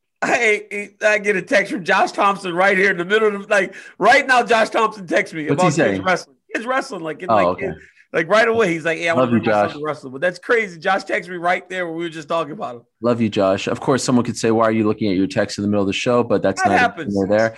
I, I get a text from Josh Thompson right here in the middle of like right now. Josh Thompson texts me What's about he saying? his wrestling. His wrestling, like, in, oh, like, okay. in, like right away. He's like, "Yeah, I want Love to you, Josh. wrestling." But that's crazy. Josh texted me right there where we were just talking about him. Love you, Josh. Of course, someone could say, "Why are you looking at your text in the middle of the show?" But that's that not happens. There.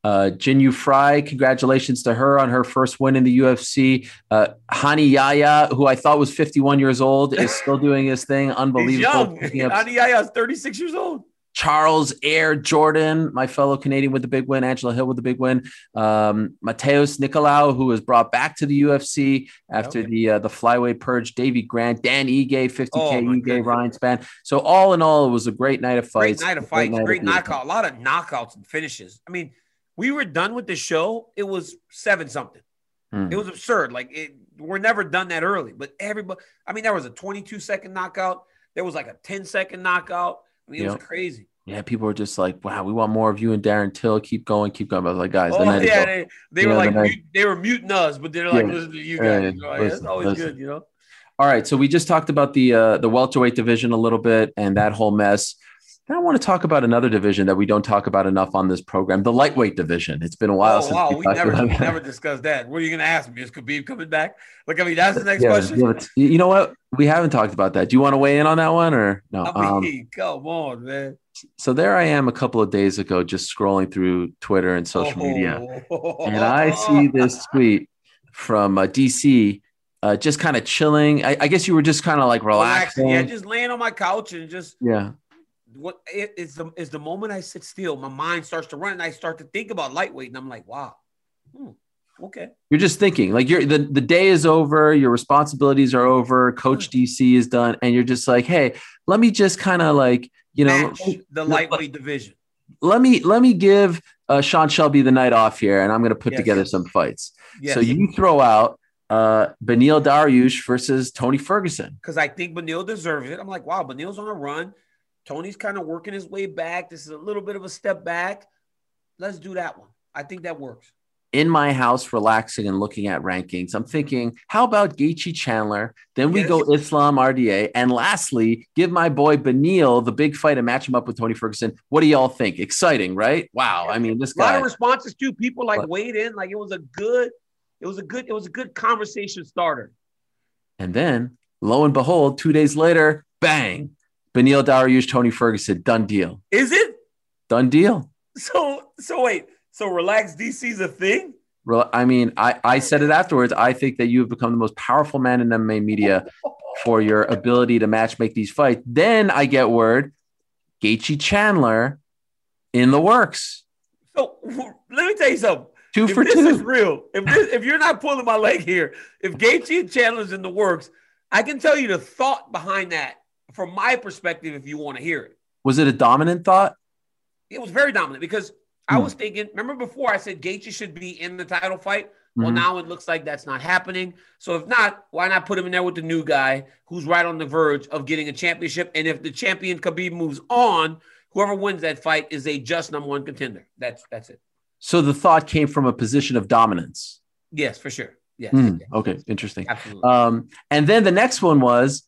Uh, Jinyu Fry, congratulations to her on her first win in the U F C. Uh, Hani Yaya, who I thought was fifty-one years old, is still doing his thing. Unbelievable. He's young. Hani Yaya is thirty-six years old. Charles Air Jordan, my fellow Canadian with the big win. Angela Hill with the big win. Um, Mateus Nicolau, who was brought back to the U F C after okay. the uh, the flyweight purge. Davey Grant, Dan Ige, fifty K oh, Ige, Ryan Spann. So all in all, it was a great night of fights. Great night of fights. Great, great knockout. A lot of knockouts and finishes. I mean, we were done with the show. It was seven something. Hmm. It was absurd. Like it, we're never done that early. But everybody, I mean, there was a twenty-two second knockout. There was like a ten second knockout. I mean, it yep. was crazy. Yeah, people were just like, "Wow, we want more of you and Darren Till. Keep going, keep going." I was like, "Guys, oh the night yeah, is they, they were know, like the mute, they were muting us, but they're like, yeah. "Listen to you guys." Yeah, you know? listen, That's always listen. good, you know. All right, so we just talked about the uh, the welterweight division a little bit and that whole mess. Now I want to talk about another division that we don't talk about enough on this program, the lightweight division. It's been a while oh, since wow. we, we talked never about we never discussed that. What are you going to ask me? Is Khabib coming back? Like, I mean, that's the next yeah, question. Yeah, you know what? We haven't talked about that. Do you want to weigh in on that one or no? I mean, um, come on, man. So there I am a couple of days ago, just scrolling through Twitter and social oh. media, and I see this tweet from uh, D C. Uh, just kind of chilling. I, I guess you were just kind of like relaxing. Yeah, just laying on my couch and just yeah. What it is the is the moment I sit still, my mind starts to run and I start to think about lightweight, and I'm like, wow, hmm, okay. You're just thinking like you're the, the day is over, your responsibilities are over, Coach D C is done, and you're just like, hey, let me just kind of like you know Match the lightweight division. Let me let me give uh, Sean Shelby the night off here, and I'm going to put yes. together some fights. Yes. So you throw out uh, Beneil Dariush versus Tony Ferguson because I think Beneil deserves it. I'm like, wow, Benil's on a run. Tony's kind of working his way back. This is a little bit of a step back. Let's do that one. I think that works. In my house, relaxing and looking at rankings, I'm thinking, how about Gaethje Chandler? Then we yes. go Islam R D A. And lastly, give my boy Beneil the big fight and match him up with Tony Ferguson. What do y'all think? Exciting, right? Wow. I mean, this guy. A lot of responses too. People like weighed in. Like it was a good, it was a good, it was a good conversation starter. And then lo and behold, two days later, bang. Beneil Dariush, Tony Ferguson, done deal. Is it? Done deal. So, so wait. So relax D C's a thing? I mean, I, I said it afterwards. I think that you have become the most powerful man in M M A media for your ability to match make these fights. Then I get word, Gaethje Chandler in the works. So let me tell you something. Two if for this two. Is real. If this, if you're not pulling my leg here, if Gaethje and Chandler's in the works, I can tell you the thought behind that. From my perspective, if you want to hear it. Was it a dominant thought? It was very dominant because I was thinking, remember before I said Gaethje should be in the title fight? Well, mm-hmm. now it looks like that's not happening. So if not, why not put him in there with the new guy who's right on the verge of getting a championship? And if the champion Khabib moves on, whoever wins that fight is a just number one contender. That's that's it. So the thought came from a position of dominance. Yes, for sure. Yes. Mm, yes. Okay, interesting. Absolutely. Um, and then the next one was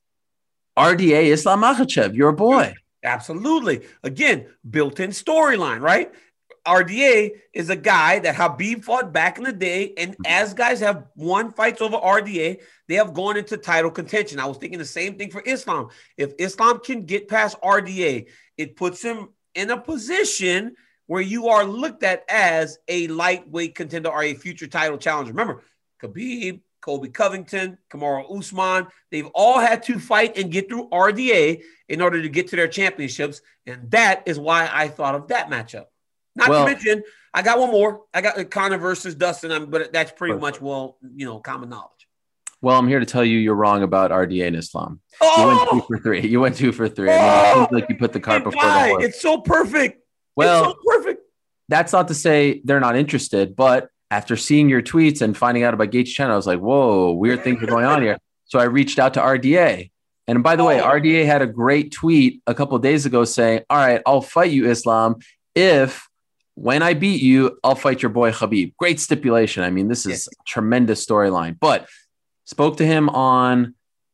R D A Islam Makhachev, your boy. Absolutely. Again, built-in storyline, right? R D A is a guy that Khabib fought back in the day, and as guys have won fights over R D A, they have gone into title contention. I was thinking the same thing for Islam. If Islam can get past R D A, it puts him in a position where you are looked at as a lightweight contender or a future title challenger. Remember, Khabib, Colby Covington, Kamaru Usman, they've all had to fight and get through R D A in order to get to their championships, and that is why I thought of that matchup. Not well, to mention, I got one more. I got Conor versus Dustin, but that's pretty much, well, you know, common knowledge. Well, I'm here to tell you you're wrong about R D A and Islam. Oh! You went two for three. You went two for three. I mean, it seems like you put the cart before the horse. It's so perfect. Well, it's so perfect. That's not to say they're not interested, but after seeing your tweets and finding out about Gaethje Chandler, I was like, whoa, weird things are going on here. So I reached out to R D A. And by the oh. way, R D A had a great tweet a couple of days ago saying, all right, I'll fight you, Islam, if when I beat you, I'll fight your boy Khabib. Great stipulation. I mean, this is yes. a tremendous storyline. But spoke to him on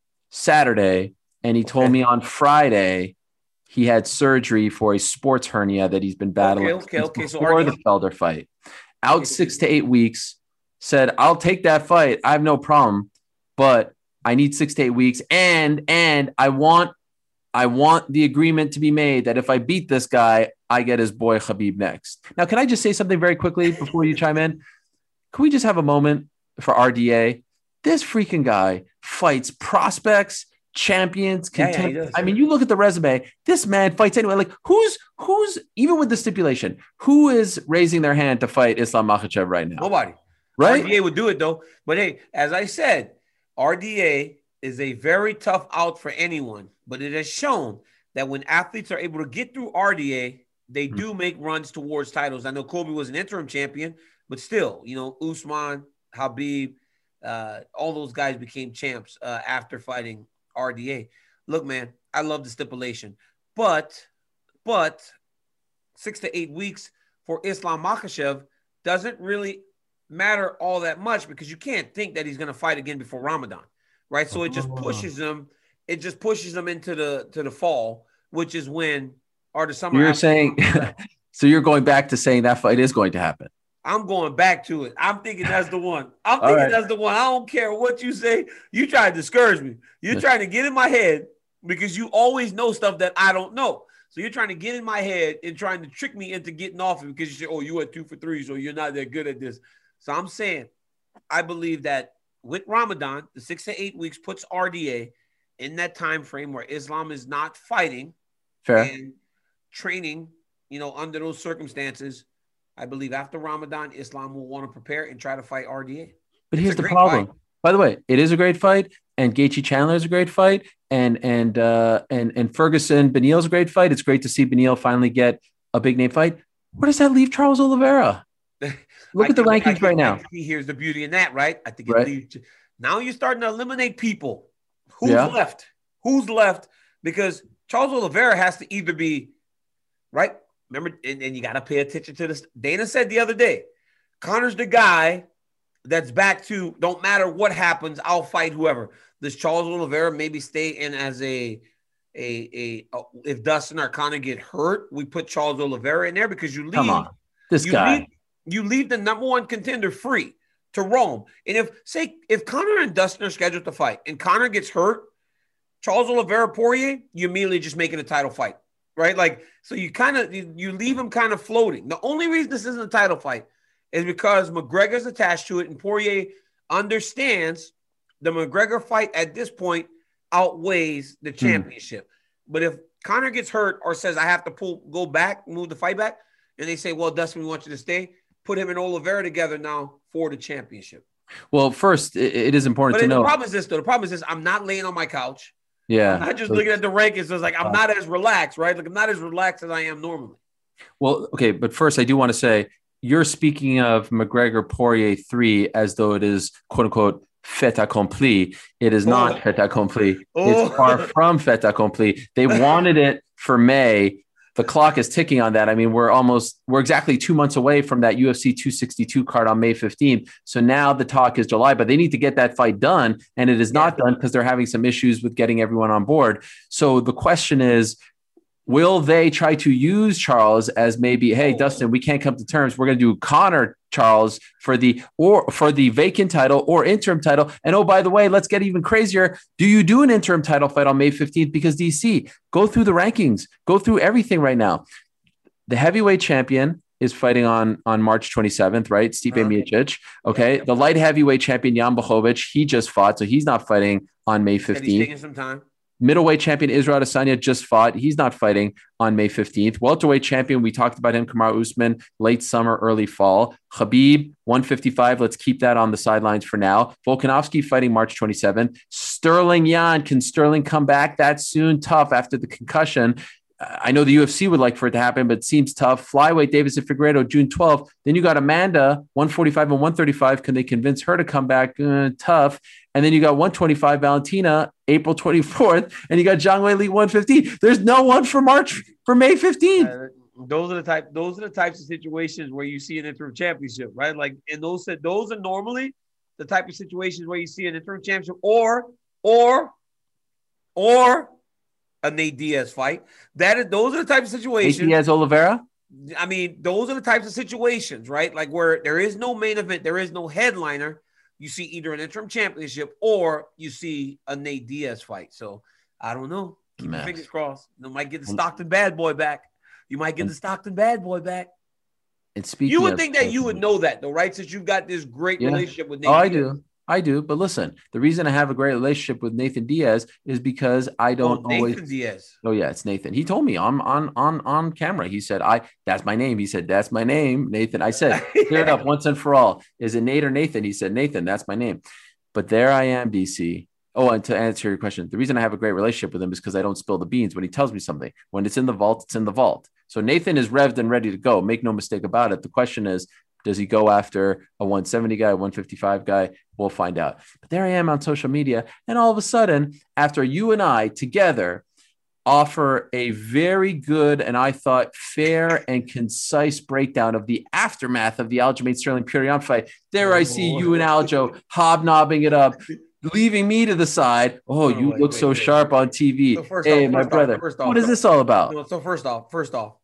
Saturday, and he told okay. me on Friday he had surgery for a sports hernia that he's been battling okay, okay, okay. before so the Felder fight. Out okay. six to eight weeks, said, I'll take that fight. I have no problem, but I need six to eight weeks. And, and I want I want the agreement to be made that if I beat this guy, I get his boy Khabib next. Now, can I just say something very quickly before you chime in? Can we just have a moment for R D A? This freaking guy fights prospects, champions, contenders. Yeah, yeah, I mean, you look at the resume. This man fights anyway. Like, who's who's even with the stipulation? Who is raising their hand to fight Islam Makhachev right now? Nobody. Right? R D A would do it though. But hey, as I said, R D A is a very tough out for anyone. But it has shown that when athletes are able to get through R D A, they mm-hmm. do make runs towards titles. I know Kobe was an interim champion, but still, you know, Usman, Khabib, uh, all those guys became champs uh, after fighting R D A. Look, man, I love the stipulation, but but six to eight weeks for Islam Makhachev doesn't really matter all that much because you can't think that he's going to fight again before Ramadan, right? So it just pushes him. It just pushes them into the to the fall, which is when or the summer. You're saying, so you're going back to saying that fight is going to happen. I'm going back to it. I'm thinking that's the one. I'm thinking right. that's the one. I don't care what you say. You try to discourage me. You're trying to get in my head because you always know stuff that I don't know. So you're trying to get in my head and trying to trick me into getting off it because you say, oh, you went two for three, so you're not that good at this. So I'm saying I believe that with Ramadan, the six to eight weeks puts R D A in that time frame where Islam is not fighting Fair. and training, you know, under those circumstances. I believe after Ramadan, Islam will want to prepare and try to fight R D A. But here's the problem. Fight. By the way, it is a great fight, and Gaethje Chandler is a great fight, and and uh, and and Ferguson Beneil is a great fight. It's great to see Beneil finally get a big name fight. Where does that leave Charles Oliveira? Look at the think, rankings right now. Here's the beauty in that, right? I think it right. leaves, now you're starting to eliminate people. Who's yeah. left? Who's left? Because Charles Oliveira has to either be right. Remember, and, and you got to pay attention to this. Dana said the other day, Conor's the guy that's back to don't matter what happens, I'll fight whoever. Does Charles Oliveira maybe stay in as a, a, a, a if Dustin or Conor get hurt, we put Charles Oliveira in there because you leave. Come on, this you guy. Leave, you leave the number one contender free to roam. And if, say, if Conor and Dustin are scheduled to fight and Conor gets hurt, Charles Oliveira Poirier, you immediately just make it a title fight. Right? Like, so you kind of, you, you leave him kind of floating. The only reason this isn't a title fight is because McGregor's attached to it and Poirier understands the McGregor fight at this point outweighs the championship. Hmm. But if Conor gets hurt or says, I have to pull, go back, move the fight back, and they say, well, Dustin, we want you to stay, put him and Oliveira together now for the championship. Well, first, it, it is important but to know. The problem is this, though. The problem is this. I'm not laying on my couch. Yeah. I'm not just so, looking at the rankings. So it's like I'm not as relaxed, right? Like I'm not as relaxed as I am normally. Well, okay, but first I do want to say you're speaking of McGregor Poirier three as though it is quote unquote fait accompli. It is oh. not fait accompli. Oh. It's far from fait accompli. They wanted it for May. The clock is ticking on that. I mean, we're almost, we're exactly two months away from that U F C two sixty-two card on May fifteenth. So now the talk is July, but they need to get that fight done. And it is not done because they're having some issues with getting everyone on board. So the question is, will they try to use Charles as maybe, hey, Dustin, we can't come to terms. We're going to do Conor Charles for the or for the vacant title or interim title. And oh, by the way, let's get even crazier. Do you do an interim title fight on May fifteenth? Because D C, go through the rankings, go through everything right now. The heavyweight champion is fighting on, on March twenty-seventh, right? Stipe uh-huh. Miocic. Okay. Yeah. The light heavyweight champion, Jan Blachowicz, he just fought. So he's not fighting on May fifteenth. He's taking some time. Middleweight champion Israel Adesanya just fought. He's not fighting on May fifteenth. Welterweight champion, we talked about him, Kamaru Usman, late summer, early fall. Khabib, one fifty-five. Let's keep that on the sidelines for now. Volkanovski fighting March twenty-seventh. Sterling Yan. Can Sterling come back that soon? Tough after the concussion. I know the U F C would like for it to happen, but it seems tough. Flyweight, Davis and Figueiredo, June twelfth. Then you got Amanda, one forty-five and one thirty-five. Can they convince her to come back? Uh, tough. And then you got one twenty-five, Valentina, April twenty-fourth. And you got Zhang Weili, one fifteen. There's no one for March, for May fifteenth. Uh, those are the type, those are the types of situations where you see an interim championship, right? Like, and those, those are normally the type of situations where you see an interim championship or, or, or, a Nate Diaz fight. That is, those are the types of situations. Nate Diaz Oliveira? I mean, those are the types of situations, right? Like where there is no main event, there is no headliner. You see either an interim championship or you see a Nate Diaz fight. So I don't know. Keep your fingers crossed. You might get the Stockton bad boy back. You might get the Stockton bad boy back. And speaking, you would of, think that you would know that though, right? Since you've got this great yeah. relationship with Nathan. Oh, I Diaz. do. I do. But listen, the reason I have a great relationship with Nathan Diaz is because I don't oh, Nathan always. Diaz. Oh yeah, it's Nathan. He told me on on on on camera. He said, "I that's my name." He said, "That's my name, Nathan." I said, "Clear it up once and for all. Is it Nate or Nathan?" He said, "Nathan, that's my name." But there I am, D C. Oh, and to answer your question, the reason I have a great relationship with him is because I don't spill the beans when he tells me something. When it's in the vault, it's in the vault. So Nathan is revved and ready to go. Make no mistake about it. The question is, does he go after a one seventy guy, a one fifty-five guy? We'll find out. But there I am on social media. And all of a sudden, after you and I together offer a very good and I thought fair and concise breakdown of the aftermath of the Aljamain Sterling Petr fight, there I see you and Aljo hobnobbing it up, leaving me to the side. Oh, you wait, look wait, so wait. sharp on T V. So first hey, off, my first brother, off, first off, what is this all about? No, so first off, first off,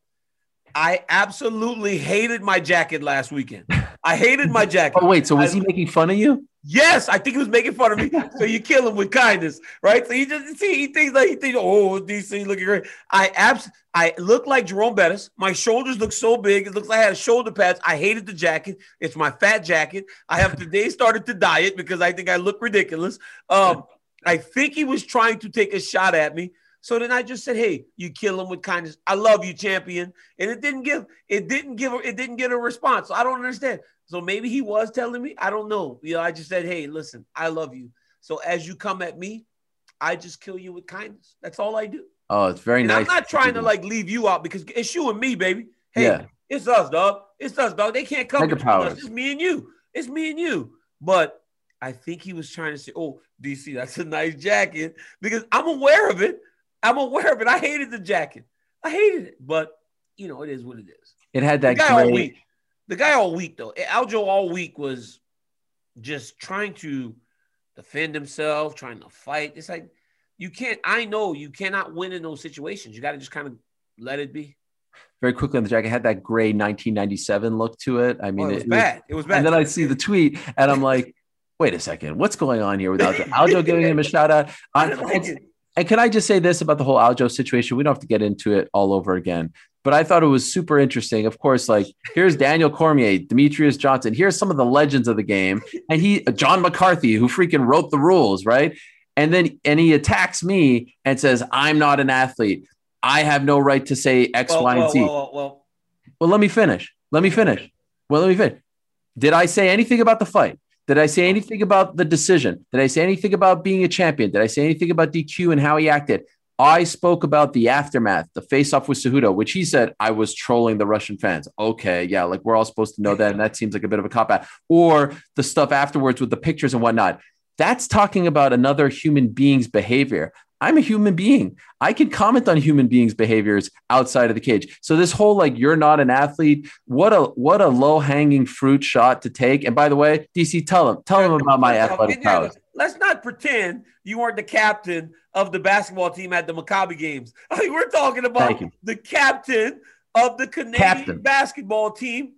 I absolutely hated my jacket last weekend. I hated my jacket. Oh, wait, so was I, he making fun of you? Yes, I think he was making fun of me. So you kill him with kindness, right? So he just see he thinks like he thinks, oh, D C looking great. I abs I look like Jerome Bettis. My shoulders look so big. It looks like I had shoulder pads. I hated the jacket. It's my fat jacket. I have today started to diet because I think I look ridiculous. Um, I think he was trying to take a shot at me. So then I just said, "Hey, you kill him with kindness. I love you, champion." And it didn't give, it didn't give, it didn't get a response. So I don't understand. So maybe he was telling me. I don't know. You know, I just said, "Hey, listen, I love you. So as you come at me, I just kill you with kindness. That's all I do." Oh, it's very and nice. I'm not trying to like leave you out because it's you and me, baby. Hey, yeah. It's us, dog. It's us, dog. They can't come between us. It's me and you. It's me and you. But I think he was trying to say, "Oh, D C, that's a nice jacket," because I'm aware of it. I'm aware of it. I hated the jacket. I hated it, but you know, it is what it is. It had that the guy great... all week. The guy all week though. Aljo all week was just trying to defend himself, trying to fight. It's like you can't. I know you cannot win in those situations. You got to just kind of let it be. Very quickly on the jacket, it had that gray nineteen ninety-seven look to it. I mean, oh, it was it, bad. It was bad. And then I see the tweet, and I'm like, "Wait a second, what's going on here with Aljo?" Aljo giving him a shout out. I didn't like it. And can I just say this about the whole Aljo situation? We don't have to get into it all over again, but I thought it was super interesting. Of course, like here's Daniel Cormier, Demetrius Johnson. Here's some of the legends of the game. And he, John McCarthy, who freaking wrote the rules, right? And then, and he attacks me and says, "I'm not an athlete. I have no right to say X, well, Y, and well, Z." Well, well, well. well, let me finish. Let me finish. Well, let me finish. Did I say anything about the fight? Did I say anything about the decision? Did I say anything about being a champion? Did I say anything about D Q and how he acted? I spoke about the aftermath, the face-off with Cejudo, which he said I was trolling the Russian fans. Okay, yeah, like we're all supposed to know that, and that seems like a bit of a cop-out. Or the stuff afterwards with the pictures and whatnot. That's talking about another human being's behavior. I'm a human being. I can comment on human beings' behaviors outside of the cage. So this whole like you're not an athlete, what a what a low-hanging fruit shot to take. And by the way, D C, tell him, tell him about my athletic powers. Let's not pretend you weren't the captain of the basketball team at the Maccabi games. I mean, we're talking about the captain of the Canadian captain. basketball team.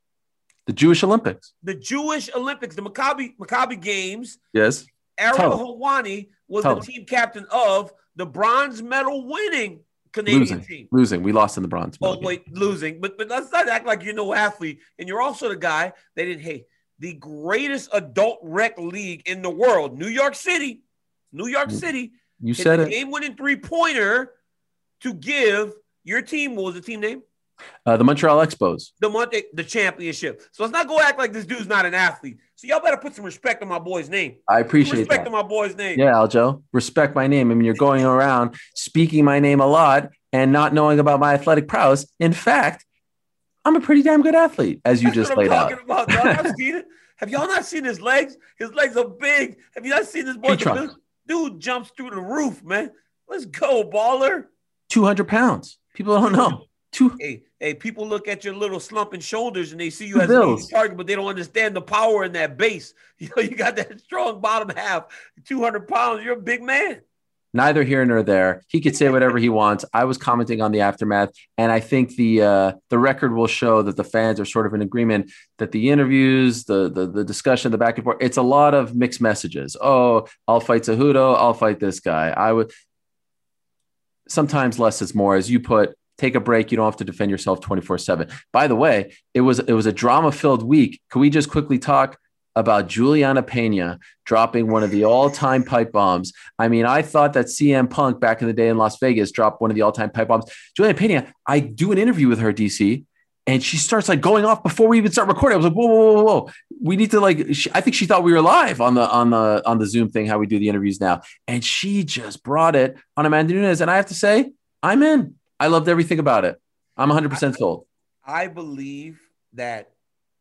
The Jewish Olympics. The Jewish Olympics, the Maccabi Maccabi games. Yes. Ariel Helwani was Tell the team him. captain of the bronze medal winning Canadian losing. team. Losing. We lost in the bronze medal. Oh, wait, game. losing. But but let's not act like you're no athlete. And you're also the guy that didn't, hey, the greatest adult rec league in the world, New York City, New York City. You said the it. Game-winning three-pointer to give your team, what was the team name? Uh, the Montreal Expos. The Monte, the championship. So let's not go act like this dude's not an athlete. So y'all better put some respect on my boy's name. I appreciate respect that. on my boy's name. Yeah, Aljo. Respect my name. I mean, you're going around speaking my name a lot and not knowing about my athletic prowess. In fact, I'm a pretty damn good athlete, as you That's just what laid I'm out. talking about, dog. I've seen it. Have y'all not seen his legs? His legs are big. Have you not seen this boy? Dude jumps through the roof, man. Let's go, baller. two hundred pounds. People don't know. Two. Hey, hey, people look at your little slumping shoulders and they see you as an easy target, but they don't understand the power in that base. You know, you got that strong bottom half, two hundred pounds. You're a big man. Neither here nor there. He could say whatever he wants. I was commenting on the aftermath, and I think the uh, the record will show that the fans are sort of in agreement that the interviews, the the the discussion, the back and forth, it's a lot of mixed messages. Oh, I'll fight Cejudo. I'll fight this guy. I would. sometimes less is more. As you put, take a break. You don't have to defend yourself twenty-four seven. By the way, it was it was a drama-filled week. Can we just quickly talk about Juliana Pena dropping one of the all-time pipe bombs? I mean, I thought that C M Punk back in the day in Las Vegas dropped one of the all-time pipe bombs. Juliana Pena, I do an interview with her, D C, and she starts like going off before we even start recording. I was like, whoa, whoa, whoa, whoa. We need to like, she, I think she thought we were live on the, on the, on the Zoom thing, how we do the interviews now. And she just brought it on Amanda Nunes. And I have to say, I'm in. I loved everything about it. I'm one hundred percent sold. I believe that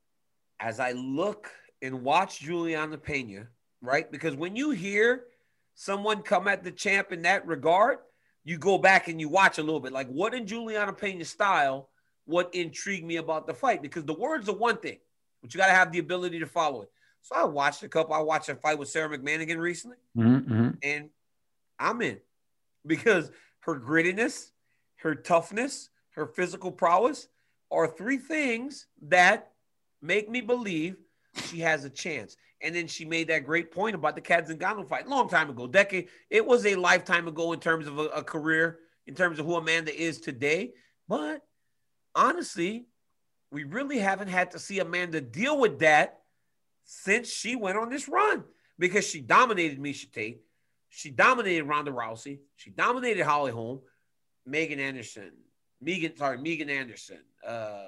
as I look and watch Juliana Pena, right? Because when you hear someone come at the champ in that regard, you go back and you watch a little bit. Like, what in Juliana Pena's style, what intrigued me about the fight? Because the words are one thing, but you got to have the ability to follow it. So I watched a couple. I watched a fight with Sarah McManigan recently, Mm-hmm. and I'm in because her grittiness, her toughness, her physical prowess are three things that make me believe she has a chance. And then she made that great point about the Cat Zingano fight long time ago, decade. It was a lifetime ago in terms of a, a career, in terms of who Amanda is today. But honestly, we really haven't had to see Amanda deal with that since she went on this run, because she dominated Miesha Tate. She dominated Ronda Rousey. She dominated Holly Holm, Megan Anderson, Megan, sorry, Megan Anderson. Uh,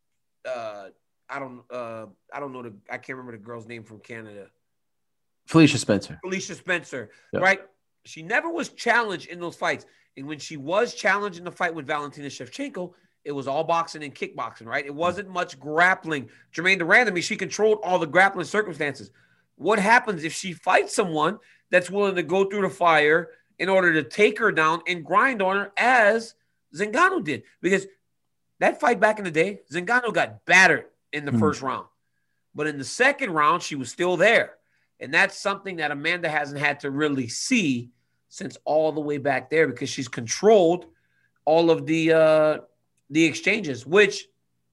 uh, I don't, uh, I don't know the, I can't remember the girl's name from Canada. Felicia Spencer. Felicia Spencer, Yeah. right? She never was challenged in those fights, and when she was challenged in the fight with Valentina Shevchenko, it was all boxing and kickboxing, right? It wasn't much grappling. Jermaine Durand, I mean, she controlled all the grappling circumstances. What happens if she fights someone that's willing to go through the fire in order to take her down and grind on her, as Zingano did? Because that fight back in the day, Zingano got battered in the Mhm. first round. But in the second round, she was still there. And that's something that Amanda hasn't had to really see since all the way back there, because she's controlled all of the uh, the exchanges, which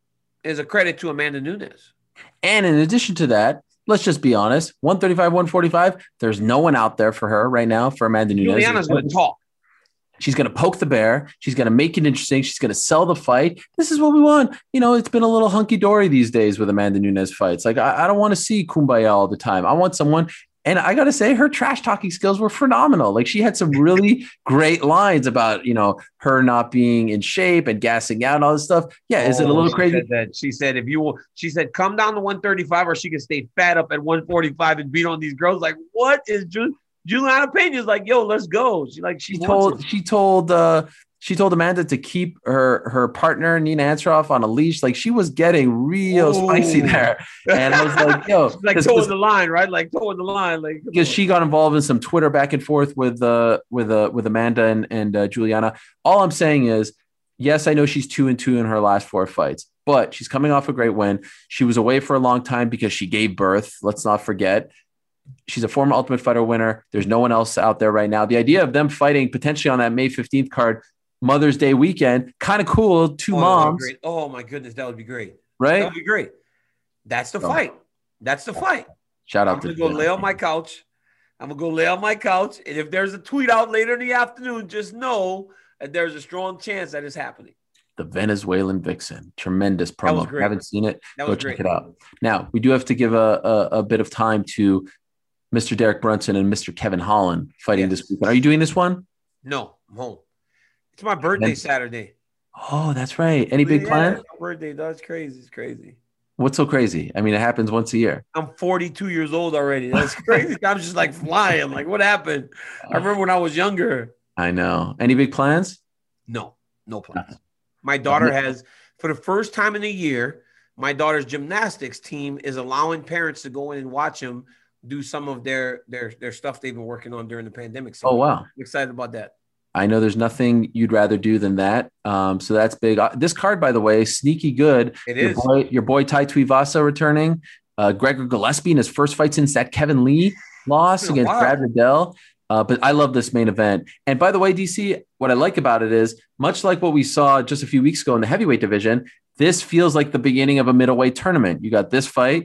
is a credit to Amanda Nunes. And in addition to that, let's just be honest, one thirty-five, one forty-five, there's no one out there for her right now, for Amanda Nunes. Juliana's going to talk. She's going to poke the bear. She's going to make it interesting. She's going to sell the fight. This is what we want. You know, it's been a little hunky-dory these days with Amanda Nunes fights. Like, I, I don't want to see Kumbaya all the time. I want someone, and I got to say, her trash-talking skills were phenomenal. Like, she had some really great lines about, you know, her not being in shape and gassing out and all this stuff. Yeah, is it a Oh, little she crazy? said that. She said, if you will, she said, come down to one thirty-five, or she can stay fat up at one forty-five and beat on these girls. Like, what is Ju- Juliana Pena's like, yo, let's go. She like, she, She wants told it. she told uh she told Amanda to keep her her partner Nina Ansaroff on a leash. Like, she was getting real Ooh. spicy there, and I was like, "Yo," like this- towing this- the line, right? Like towing the line, like come because on. she got involved in some Twitter back and forth with uh with uh with Amanda and and uh, Juliana. All I'm saying is, yes, I know she's two and two in her last four fights, but she's coming off a great win. She was away for a long time because she gave birth. Let's not forget. She's a former Ultimate Fighter winner. There's no one else out there right now. The idea of them fighting potentially on that May fifteenth card, Mother's Day weekend, kind of cool. Two Oh, that would be moms, great. Oh my goodness, that would be great. That right? would be great. That's the So- fight. That's the fight. Shout I'm out to gonna go lay on my couch. I'm gonna go lay on my couch, and if there's a tweet out later in the afternoon, just know that there's a strong chance that it's happening. the Venezuelan Vixen. Tremendous That was promo. If you great. haven't seen it, That go was check great. it out. Now, we do have to give a, a, a bit of time to Mister Derek Brunson and Mister Kevin Holland fighting Yes. this weekend. Are you doing this one? No, I'm home. It's my birthday Then- Saturday. Oh, that's right. Any big Yeah, plans? it's my birthday. That's crazy. It's crazy. What's so crazy? I mean, it happens once a year. I'm forty-two years old already. That's crazy. I'm just like flying. Like, what happened? I remember when I was younger. I know. Any big plans? No, no plans. My daughter has, for the first time in a year, my daughter's gymnastics team is allowing parents to go in and watch them do some of their their their stuff they've been working on during the pandemic. So Oh, wow. I'm excited about that. I know there's nothing you'd rather do than that. Um, so that's big. Uh, This card, by the way, sneaky good. It your is. Boy, your boy Tai Tuivasa returning. Uh, Gregor Gillespie in his first fight since that Kevin Lee loss It's been a against while. Brad Riddell. Uh, but I love this main event. And by the way, D C, what I like about it is, much like what we saw just a few weeks ago in the heavyweight division, this feels like the beginning of a middleweight tournament. You got this fight,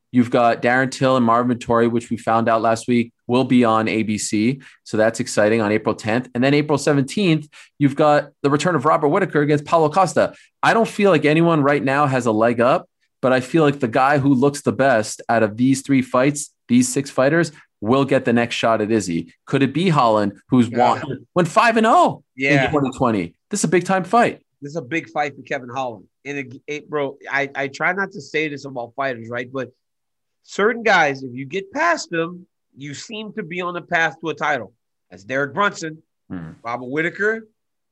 You've got Darren Till and Marvin Vittori, which we found out last week will be on A B C. So that's exciting on April tenth. And then April seventeenth, you've got the return of Robert Whitaker against Paulo Costa. I don't feel like anyone right now has a leg up, but I feel like the guy who looks the best out of these three fights, these six fighters, will get the next shot at Izzy. Could it be Holland, who's Yeah. won, went five and oh Yeah. in twenty twenty? This is a big time fight. This is a big fight for Kevin Holland. And it, it, bro, I, I try not to say this about fighters, right? But certain guys, if you get past them, you seem to be on the path to a title. That's Derek Brunson, Hmm. Robert Whitaker.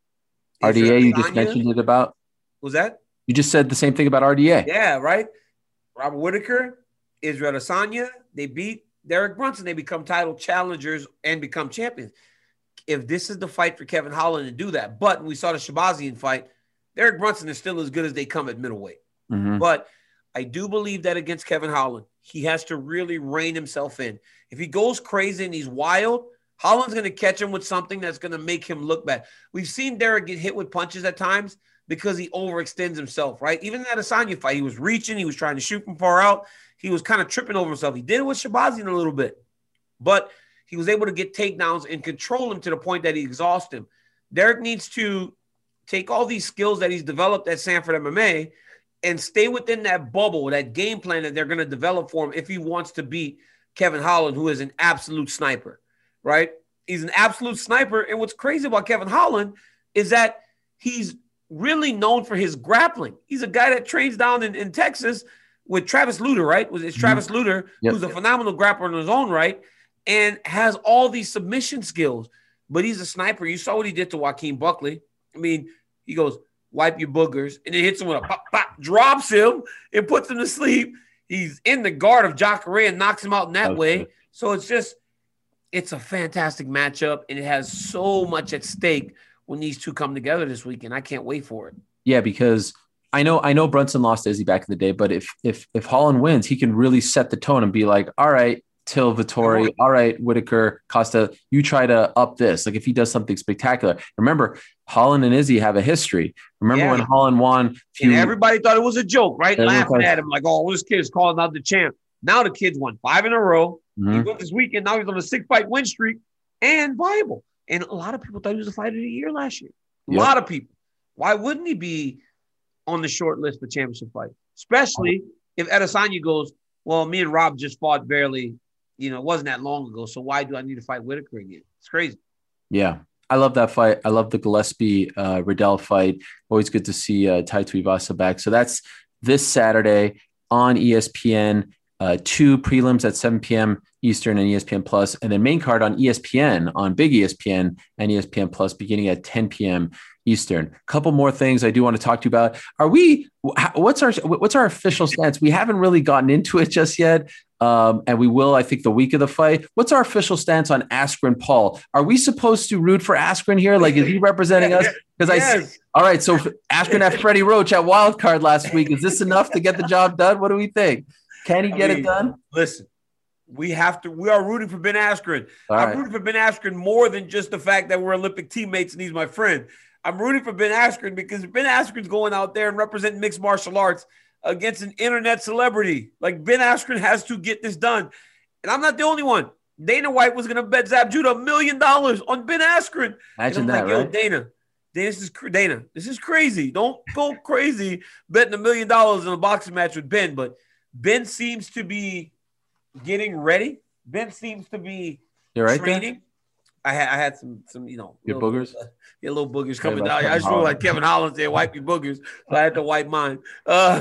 R D A, Israel you just Adesanya. mentioned it about. Was that? You just said the same thing about R D A. Yeah, right. Robert Whitaker, Israel Adesanya, they beat Derek Brunson. They become title challengers and become champions. If this is the fight for Kevin Holland to do that, but we saw the Shabazian fight, Derek Brunson is still as good as they come at middleweight. Mhm. But I do believe that against Kevin Holland, he has to really rein himself in. If he goes crazy and he's wild, Holland's going to catch him with something that's going to make him look bad. We've seen Derek get hit with punches at times because he overextends himself, right? Even in that Adesanya fight, he was reaching, he was trying to shoot from far out. He was kind of tripping over himself. He did it with Shabazian a little bit, but he was able to get takedowns and control him to the point that he exhausts him. Derek needs to take all these skills that he's developed at Sanford M M A and stay within that bubble, that game plan that they're going to develop for him if he wants to beat Kevin Holland, who is an absolute sniper, right? He's an absolute sniper. And what's crazy about Kevin Holland is that he's really known for his grappling. He's a guy that trains down in, in Texas with Travis Lutter, right? It's Travis Lutter, Yep. who's a phenomenal grappler in his own right and has all these submission skills, but he's a sniper. You saw what he did to Joaquin Buckley. I mean, he goes, wipe your boogers, and then hits him with a pop, pop, drops him and puts him to sleep. He's in the guard of Jacare and knocks him out in that Okay. way. So it's just, it's a fantastic matchup, and it has so much at stake when these two come together this weekend. I can't wait for it. Yeah, because I know I know Brunson lost to Izzy back in the day, but if if if Holland wins, he can really set the tone and be like, all right, Till, Vittori, all right, Whitaker, Costa, you try to up this. Like if he does something spectacular. Remember, Holland and Izzy have a history. Remember Yeah. when Holland won? Few, And everybody thought it was a joke, right? Everyone Laughing thought- at him like, oh, this kid's calling out the champ. Now the kid's won five in a row. Mhm. He won this weekend. Now he's on a six-fight win streak and viable. And a lot of people thought he was a fighter of the year last year. A Yep. lot of people. Why wouldn't he be on the short list for championship fight? Especially if Adesanya goes, well, me and Rob just fought barely, you know, it wasn't that long ago. So why do I need to fight Whitaker again? It's crazy. Yeah, I love that fight. I love the Gillespie uh, Riddell fight. Always good to see uh, Tai Tuivasa back. So that's this Saturday on E S P N. Uh, two prelims at seven p.m. Eastern and E S P N Plus, and then main card on E S P N, on Big E S P N and E S P N Plus beginning at ten p.m. Eastern. A couple more things I do want to talk to you about. Are we, what's our, what's our official stance? We haven't really gotten into it just yet. Um, and we will, I think, the week of the fight. What's our official stance on Askren Paul? Are we supposed to root for Askren here? Like, is he representing us? Because I see, Yes. all right, so Askren at Freddie Roach at Wild Card last week. Is this enough to get the job done? What do we think? Can he I get mean, it done? Listen, we have to, we are rooting for Ben Askren. All I'm right. rooting for Ben Askren more than just the fact that we're Olympic teammates and he's my friend. I'm rooting for Ben Askren because Ben Askren's going out there and representing mixed martial arts against an internet celebrity. Like, Ben Askren has to get this done. And I'm not the only one. Dana White was going to bet Zab Judah a million dollars on Ben Askren. Imagine and I'm that, like, yo, right? Dana, Dana, this is cr- Dana, this is crazy. Don't go crazy betting a million dollars in a boxing match with Ben. But Ben seems to be getting ready. Ben seems to be You're right there? training. I had I had some some you know Your little, boogers? uh, yeah, little boogers coming like down. I Kevin just feel Holland. like Kevin Holland said, "Wipe your boogers," so I had to wipe mine. Uh,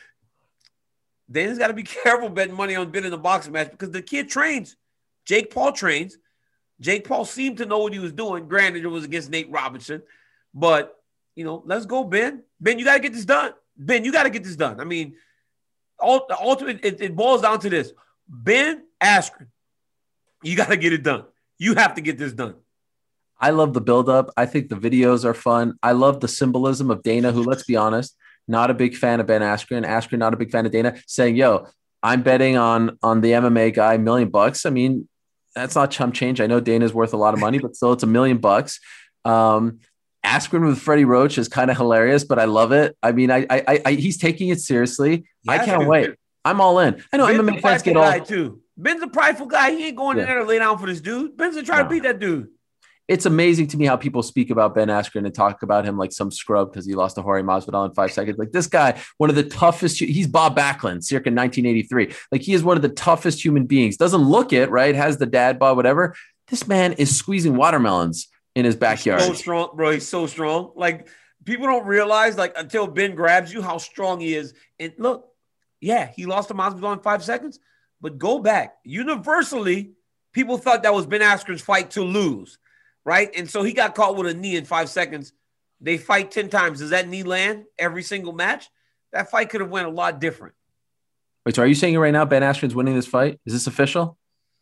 Dana's got to be careful betting money on Ben in the boxing match because the kid trains. Jake Paul trains. Jake Paul seemed to know what he was doing. Granted, it was against Nate Robinson, but you know, let's go, Ben. Ben, you got to get this done. Ben, you got to get this done. I mean, all, the ultimate, it, it boils down to this: Ben Askren, you got to get it done. You have to get this done. I love the buildup. I think the videos are fun. I love the symbolism of Dana, who, let's be honest, not a big fan of Ben Askren. Askren, not a big fan of Dana, saying, yo, I'm betting on on the M M A guy, a million bucks. I mean, that's not chump change. I know Dana's worth a lot of money, but still it's a million bucks. Um, Askren with Freddie Roach is kind of hilarious, but I love it. I mean, I, I, I, he's taking it seriously. I Yes, can't dude. wait. I'm all in. I know Ben's M M a A fans prideful get all. guy too. Ben's a prideful guy. He ain't going Yeah. in there to lay down for this dude. Ben's gonna try No. to beat that dude. It's amazing to me how people speak about Ben Askren and talk about him like some scrub because he lost to Jorge Masvidal in five seconds. Like this guy, one of the toughest. He's Bob Backlund, circa nineteen eighty-three. Like he is one of the toughest human beings. Doesn't look it, right? Has the dad bod, whatever. This man is squeezing watermelons in his backyard. He's so strong, bro. He's so strong. Like people don't realize, like until Ben grabs you, how strong he is. And look, yeah, he lost to Masvidal in five seconds. But go back. Universally, people thought that was Ben Askren's fight to lose. Right? And so he got caught with a knee in five seconds. They fight ten times. Does that knee land every single match? That fight could have went a lot different. Wait, so are you saying right now Ben Askren's winning this fight? Is this official?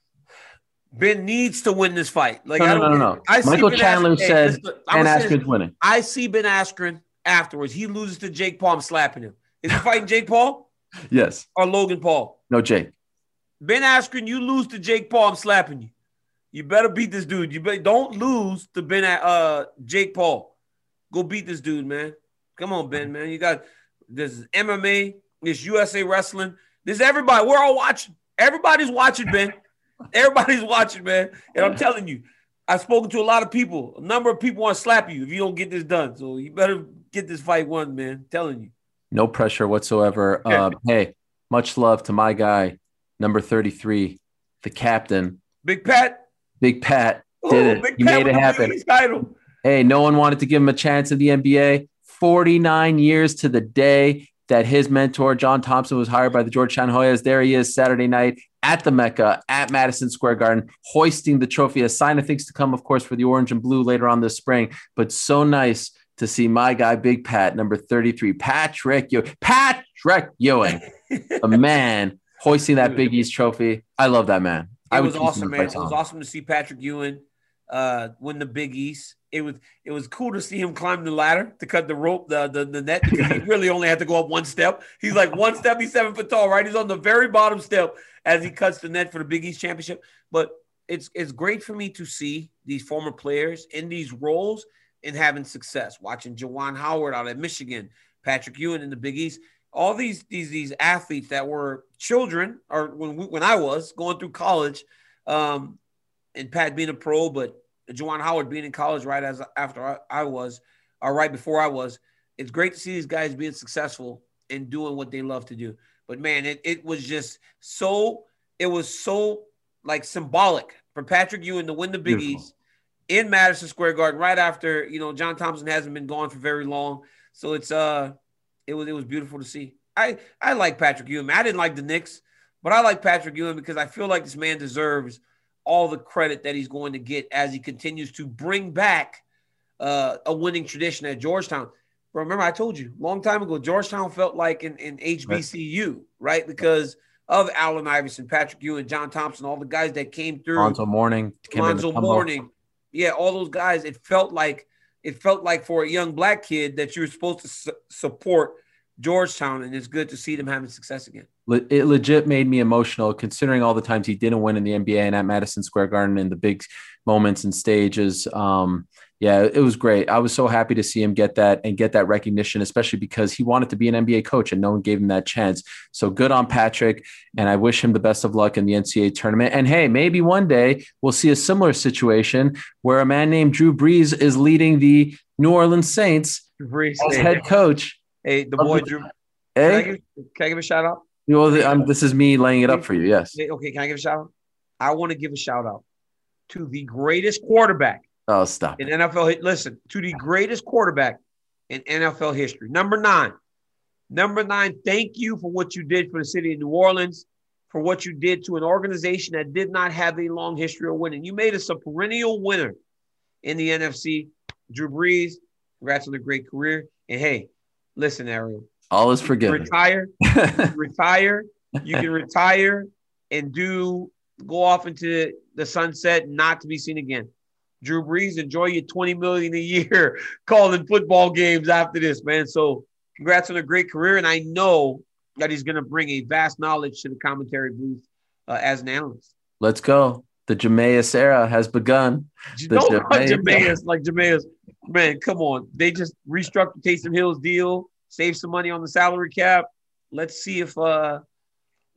Ben needs to win this fight. Like No, I no, don't. no, no, no. I see Michael Ben Chandler Askren- hey, said listen, I'm Ben gonna say this. Askren's winning. I see Ben Askren afterwards. He loses to Jake Paul. I'm slapping him. Is he fighting Jake Paul Yes. or Logan Paul? No, Jake. Ben Askren, you lose to Jake Paul. I'm slapping you. You better beat this dude. You better, don't lose to Ben uh Jake Paul. Go beat this dude, man. Come on, Ben, man. You got this is M M A, this U S A wrestling. This is everybody. We're all watching. Everybody's watching, Ben. Everybody's watching, man. And I'm telling you, I've spoken to a lot of people. A number of people want to slap you if you don't get this done. So you better get this fight won, man. I'm telling you. No pressure whatsoever. Uh, hey, much love to my guy, number thirty-three, the captain, Big Pat. Big Pat. Ooh, Did it. Big He Pat made with it the happen. Big East title. Hey, no one wanted to give him a chance in the N B A. forty-nine years to the day that his mentor, John Thompson, was hired by the Georgetown Hoyas. There he is Saturday night at the Mecca, at Madison Square Garden, hoisting the trophy. A sign of things to come, of course, for the orange and blue later on this spring. But so nice to see my guy, Big Pat, number thirty-three, Patrick Ewing. Patrick Ewing, a man hoisting that Big East trophy. I love that man. It I would was keep him awesome, in man. fights It was on. awesome to see Patrick Ewing uh, win the Big East. It was it was cool to see him climb the ladder to cut the rope, the, the, the net, because he really only had to go up one step. He's like one step, he's seven foot tall, right? He's on the very bottom step as he cuts the net for the Big East championship. But it's it's great for me to see these former players in these roles and having success. Watching Juwan Howard out at Michigan, Patrick Ewing in the Big East. All these these these athletes that were children, or when we, when I was going through college, um, and Pat being a pro, but Juwan Howard being in college right as after I, I was, or right before I was. It's great to see these guys being successful and doing what they love to do. But man, it it was just so it was so like symbolic for Patrick Ewing to win the Big Beautiful. East in Madison Square Garden right after, you know, John Thompson hasn't been gone for very long. So it's uh. It was it was beautiful to see. I, I like Patrick Ewing. I didn't like the Knicks, but I like Patrick Ewing because I feel like this man deserves all the credit that he's going to get as he continues to bring back uh, a winning tradition at Georgetown. But remember, I told you a long time ago, Georgetown felt like an, an H B C U, right? Because of Allen Iverson, Patrick Ewing, John Thompson, all the guys that came through. Lonzo Mourning. Lonzo Mourning. Yeah, all those guys. It felt like It felt like for a young black kid that you were supposed to su- support Georgetown, and it's good to see them having success again. It legit made me emotional considering all the times he didn't win in the N B A and at Madison Square Garden in the big moments and stages. Um, yeah, it was great. I was so happy to see him get that and get that recognition, especially because he wanted to be an N B A coach and no one gave him that chance. So good on Patrick. And I wish him the best of luck in the N C double A tournament. And hey, maybe one day we'll see a similar situation where a man named Drew Brees is leading the New Orleans Saints Brees, as hey, head coach. Hey, the boy the, Drew. Can I, Hey, give, can I give a shout out? you know, the, um, this is me laying it up for you. Yes. Hey, okay, can I give a shout out? I want to give a shout out to the greatest quarterback Oh, stop. in N F L. Listen, to the greatest quarterback in N F L history. Number nine. Number nine, thank you for what you did for the city of New Orleans, for what you did to an organization that did not have a long history of winning. You made us a perennial winner in the N F C. Drew Brees, congrats on a great career. And hey, listen, Ariel. All is forgiven. Retire, you can retire. You can retire and do go off into the sunset, not to be seen again. Drew Brees, enjoy your twenty million dollars a year calling football games after this, man. So congrats on a great career. And I know that he's going to bring a vast knowledge to the commentary booth uh, as an analyst. Let's go. The Jameis era has begun. You The know what, Jameis- Jameis, like Jameis, man, come on. They just restructured Taysom Hill's deal, save some money on the salary cap. Let's see if uh,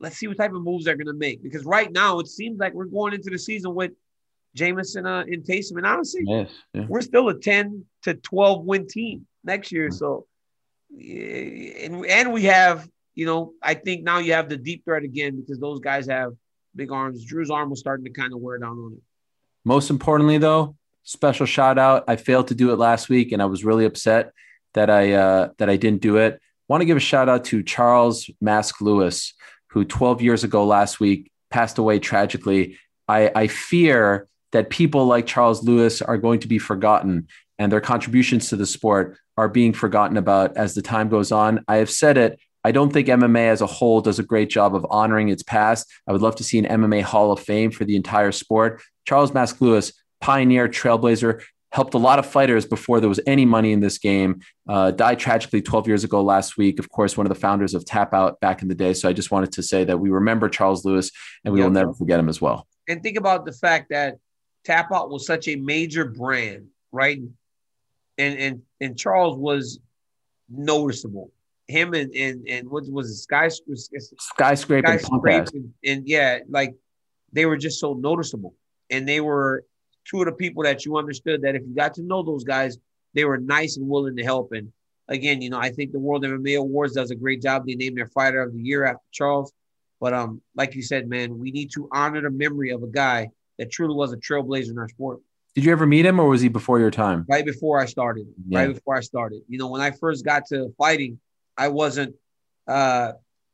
let's see what type of moves they're going to make. Because right now, it seems like we're going into the season with Jameson uh, and Taysom. And honestly, yes, yeah. we're still a ten to twelve win team next year. So, and, and we have, you know, I think now you have the deep threat again because those guys have big arms. Drew's arm was starting to kind of wear down on it. Most importantly, though, special shout out. I failed to do it last week, and I was really upset that I uh, that I didn't do it. Want to give a shout out to Charles Mask Lewis, who twelve years ago last week passed away tragically. I, I fear that people like Charles Lewis are going to be forgotten, and their contributions to the sport are being forgotten about as the time goes on. I have said it. I don't think M M A as a whole does a great job of honoring its past. I would love to see an M M A Hall of Fame for the entire sport. Charles Mask Lewis, pioneer, trailblazer, helped a lot of fighters before there was any money in this game, uh, died tragically twelve years ago last week. Of course, one of the founders of Tap Out back in the day. So I just wanted to say that we remember Charles Lewis and we yeah, will never forget him as well. And think about the fact that Tap Out was such a major brand, right? And and and Charles was noticeable. Him and and and what was it? Sky skyscraper and, and, and yeah, like they were just so noticeable, and they were two of the people that you understood that if you got to know those guys, they were nice and willing to help. And again, you know, I think the World M M A Awards does a great job. They named their fighter of the year after Charles, but um, like you said, man, we need to honor the memory of a guy that truly was a trailblazer in our sport. Did you ever meet him, or was he before your time? Right before I started. Yeah. Right before I started. You know, when I first got to fighting, I wasn't, uh,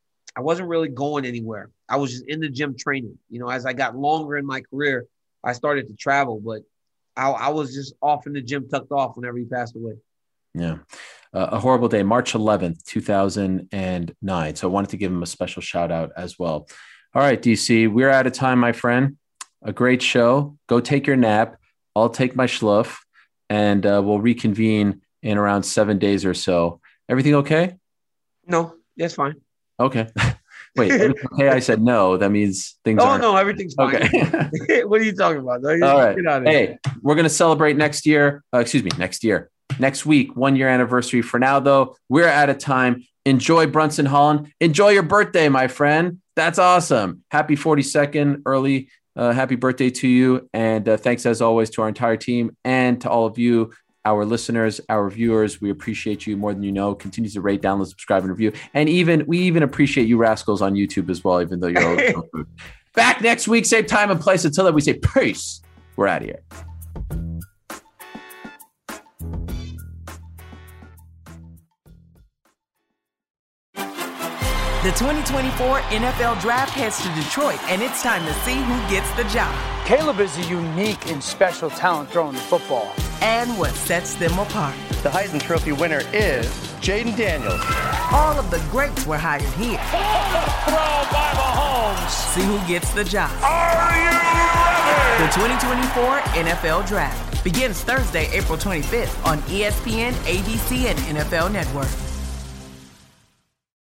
I wasn't really going anywhere. I was just in the gym training. You know, as I got longer in my career, I started to travel, but I, I was just off in the gym, tucked off whenever he passed away. Yeah. Uh, a horrible day, March eleventh, two thousand nine. So I wanted to give him a special shout out as well. All right, D C, we're out of time, my friend. A great show. Go take your nap. I'll take my schluff, and uh, we'll reconvene in around seven days or so. Everything okay? No, that's fine. Okay. Wait, okay, I said no. That means things oh, aren't. No, everything's fine. Okay. What are you talking about? No, all right. Hey, we're going to celebrate next year. Uh, excuse me, next year. Next week, one year anniversary. For now, though, we're out of time. Enjoy Brunson Holland. Enjoy your birthday, my friend. That's awesome. Happy forty-second early. Uh, happy birthday to you. And uh, thanks, as always, to our entire team and to all of you, our listeners, our viewers. We appreciate you more than you know. Continue to rate, download, subscribe, and review. And even we even appreciate you rascals on YouTube as well, even though you're always back next week, same time and place. Until then, we say peace. We're out of here. The twenty twenty-four N F L Draft heads to Detroit, and it's time to see who gets the job. Caleb is a unique and special talent throwing the football. And what sets them apart. The Heisman Trophy winner is Jaden Daniels. All of the greats were hired here. Throw by Mahomes. See who gets the job. Are you ready? The twenty twenty-four N F L Draft begins Thursday, April twenty-fifth on E S P N, A B C, and N F L Network.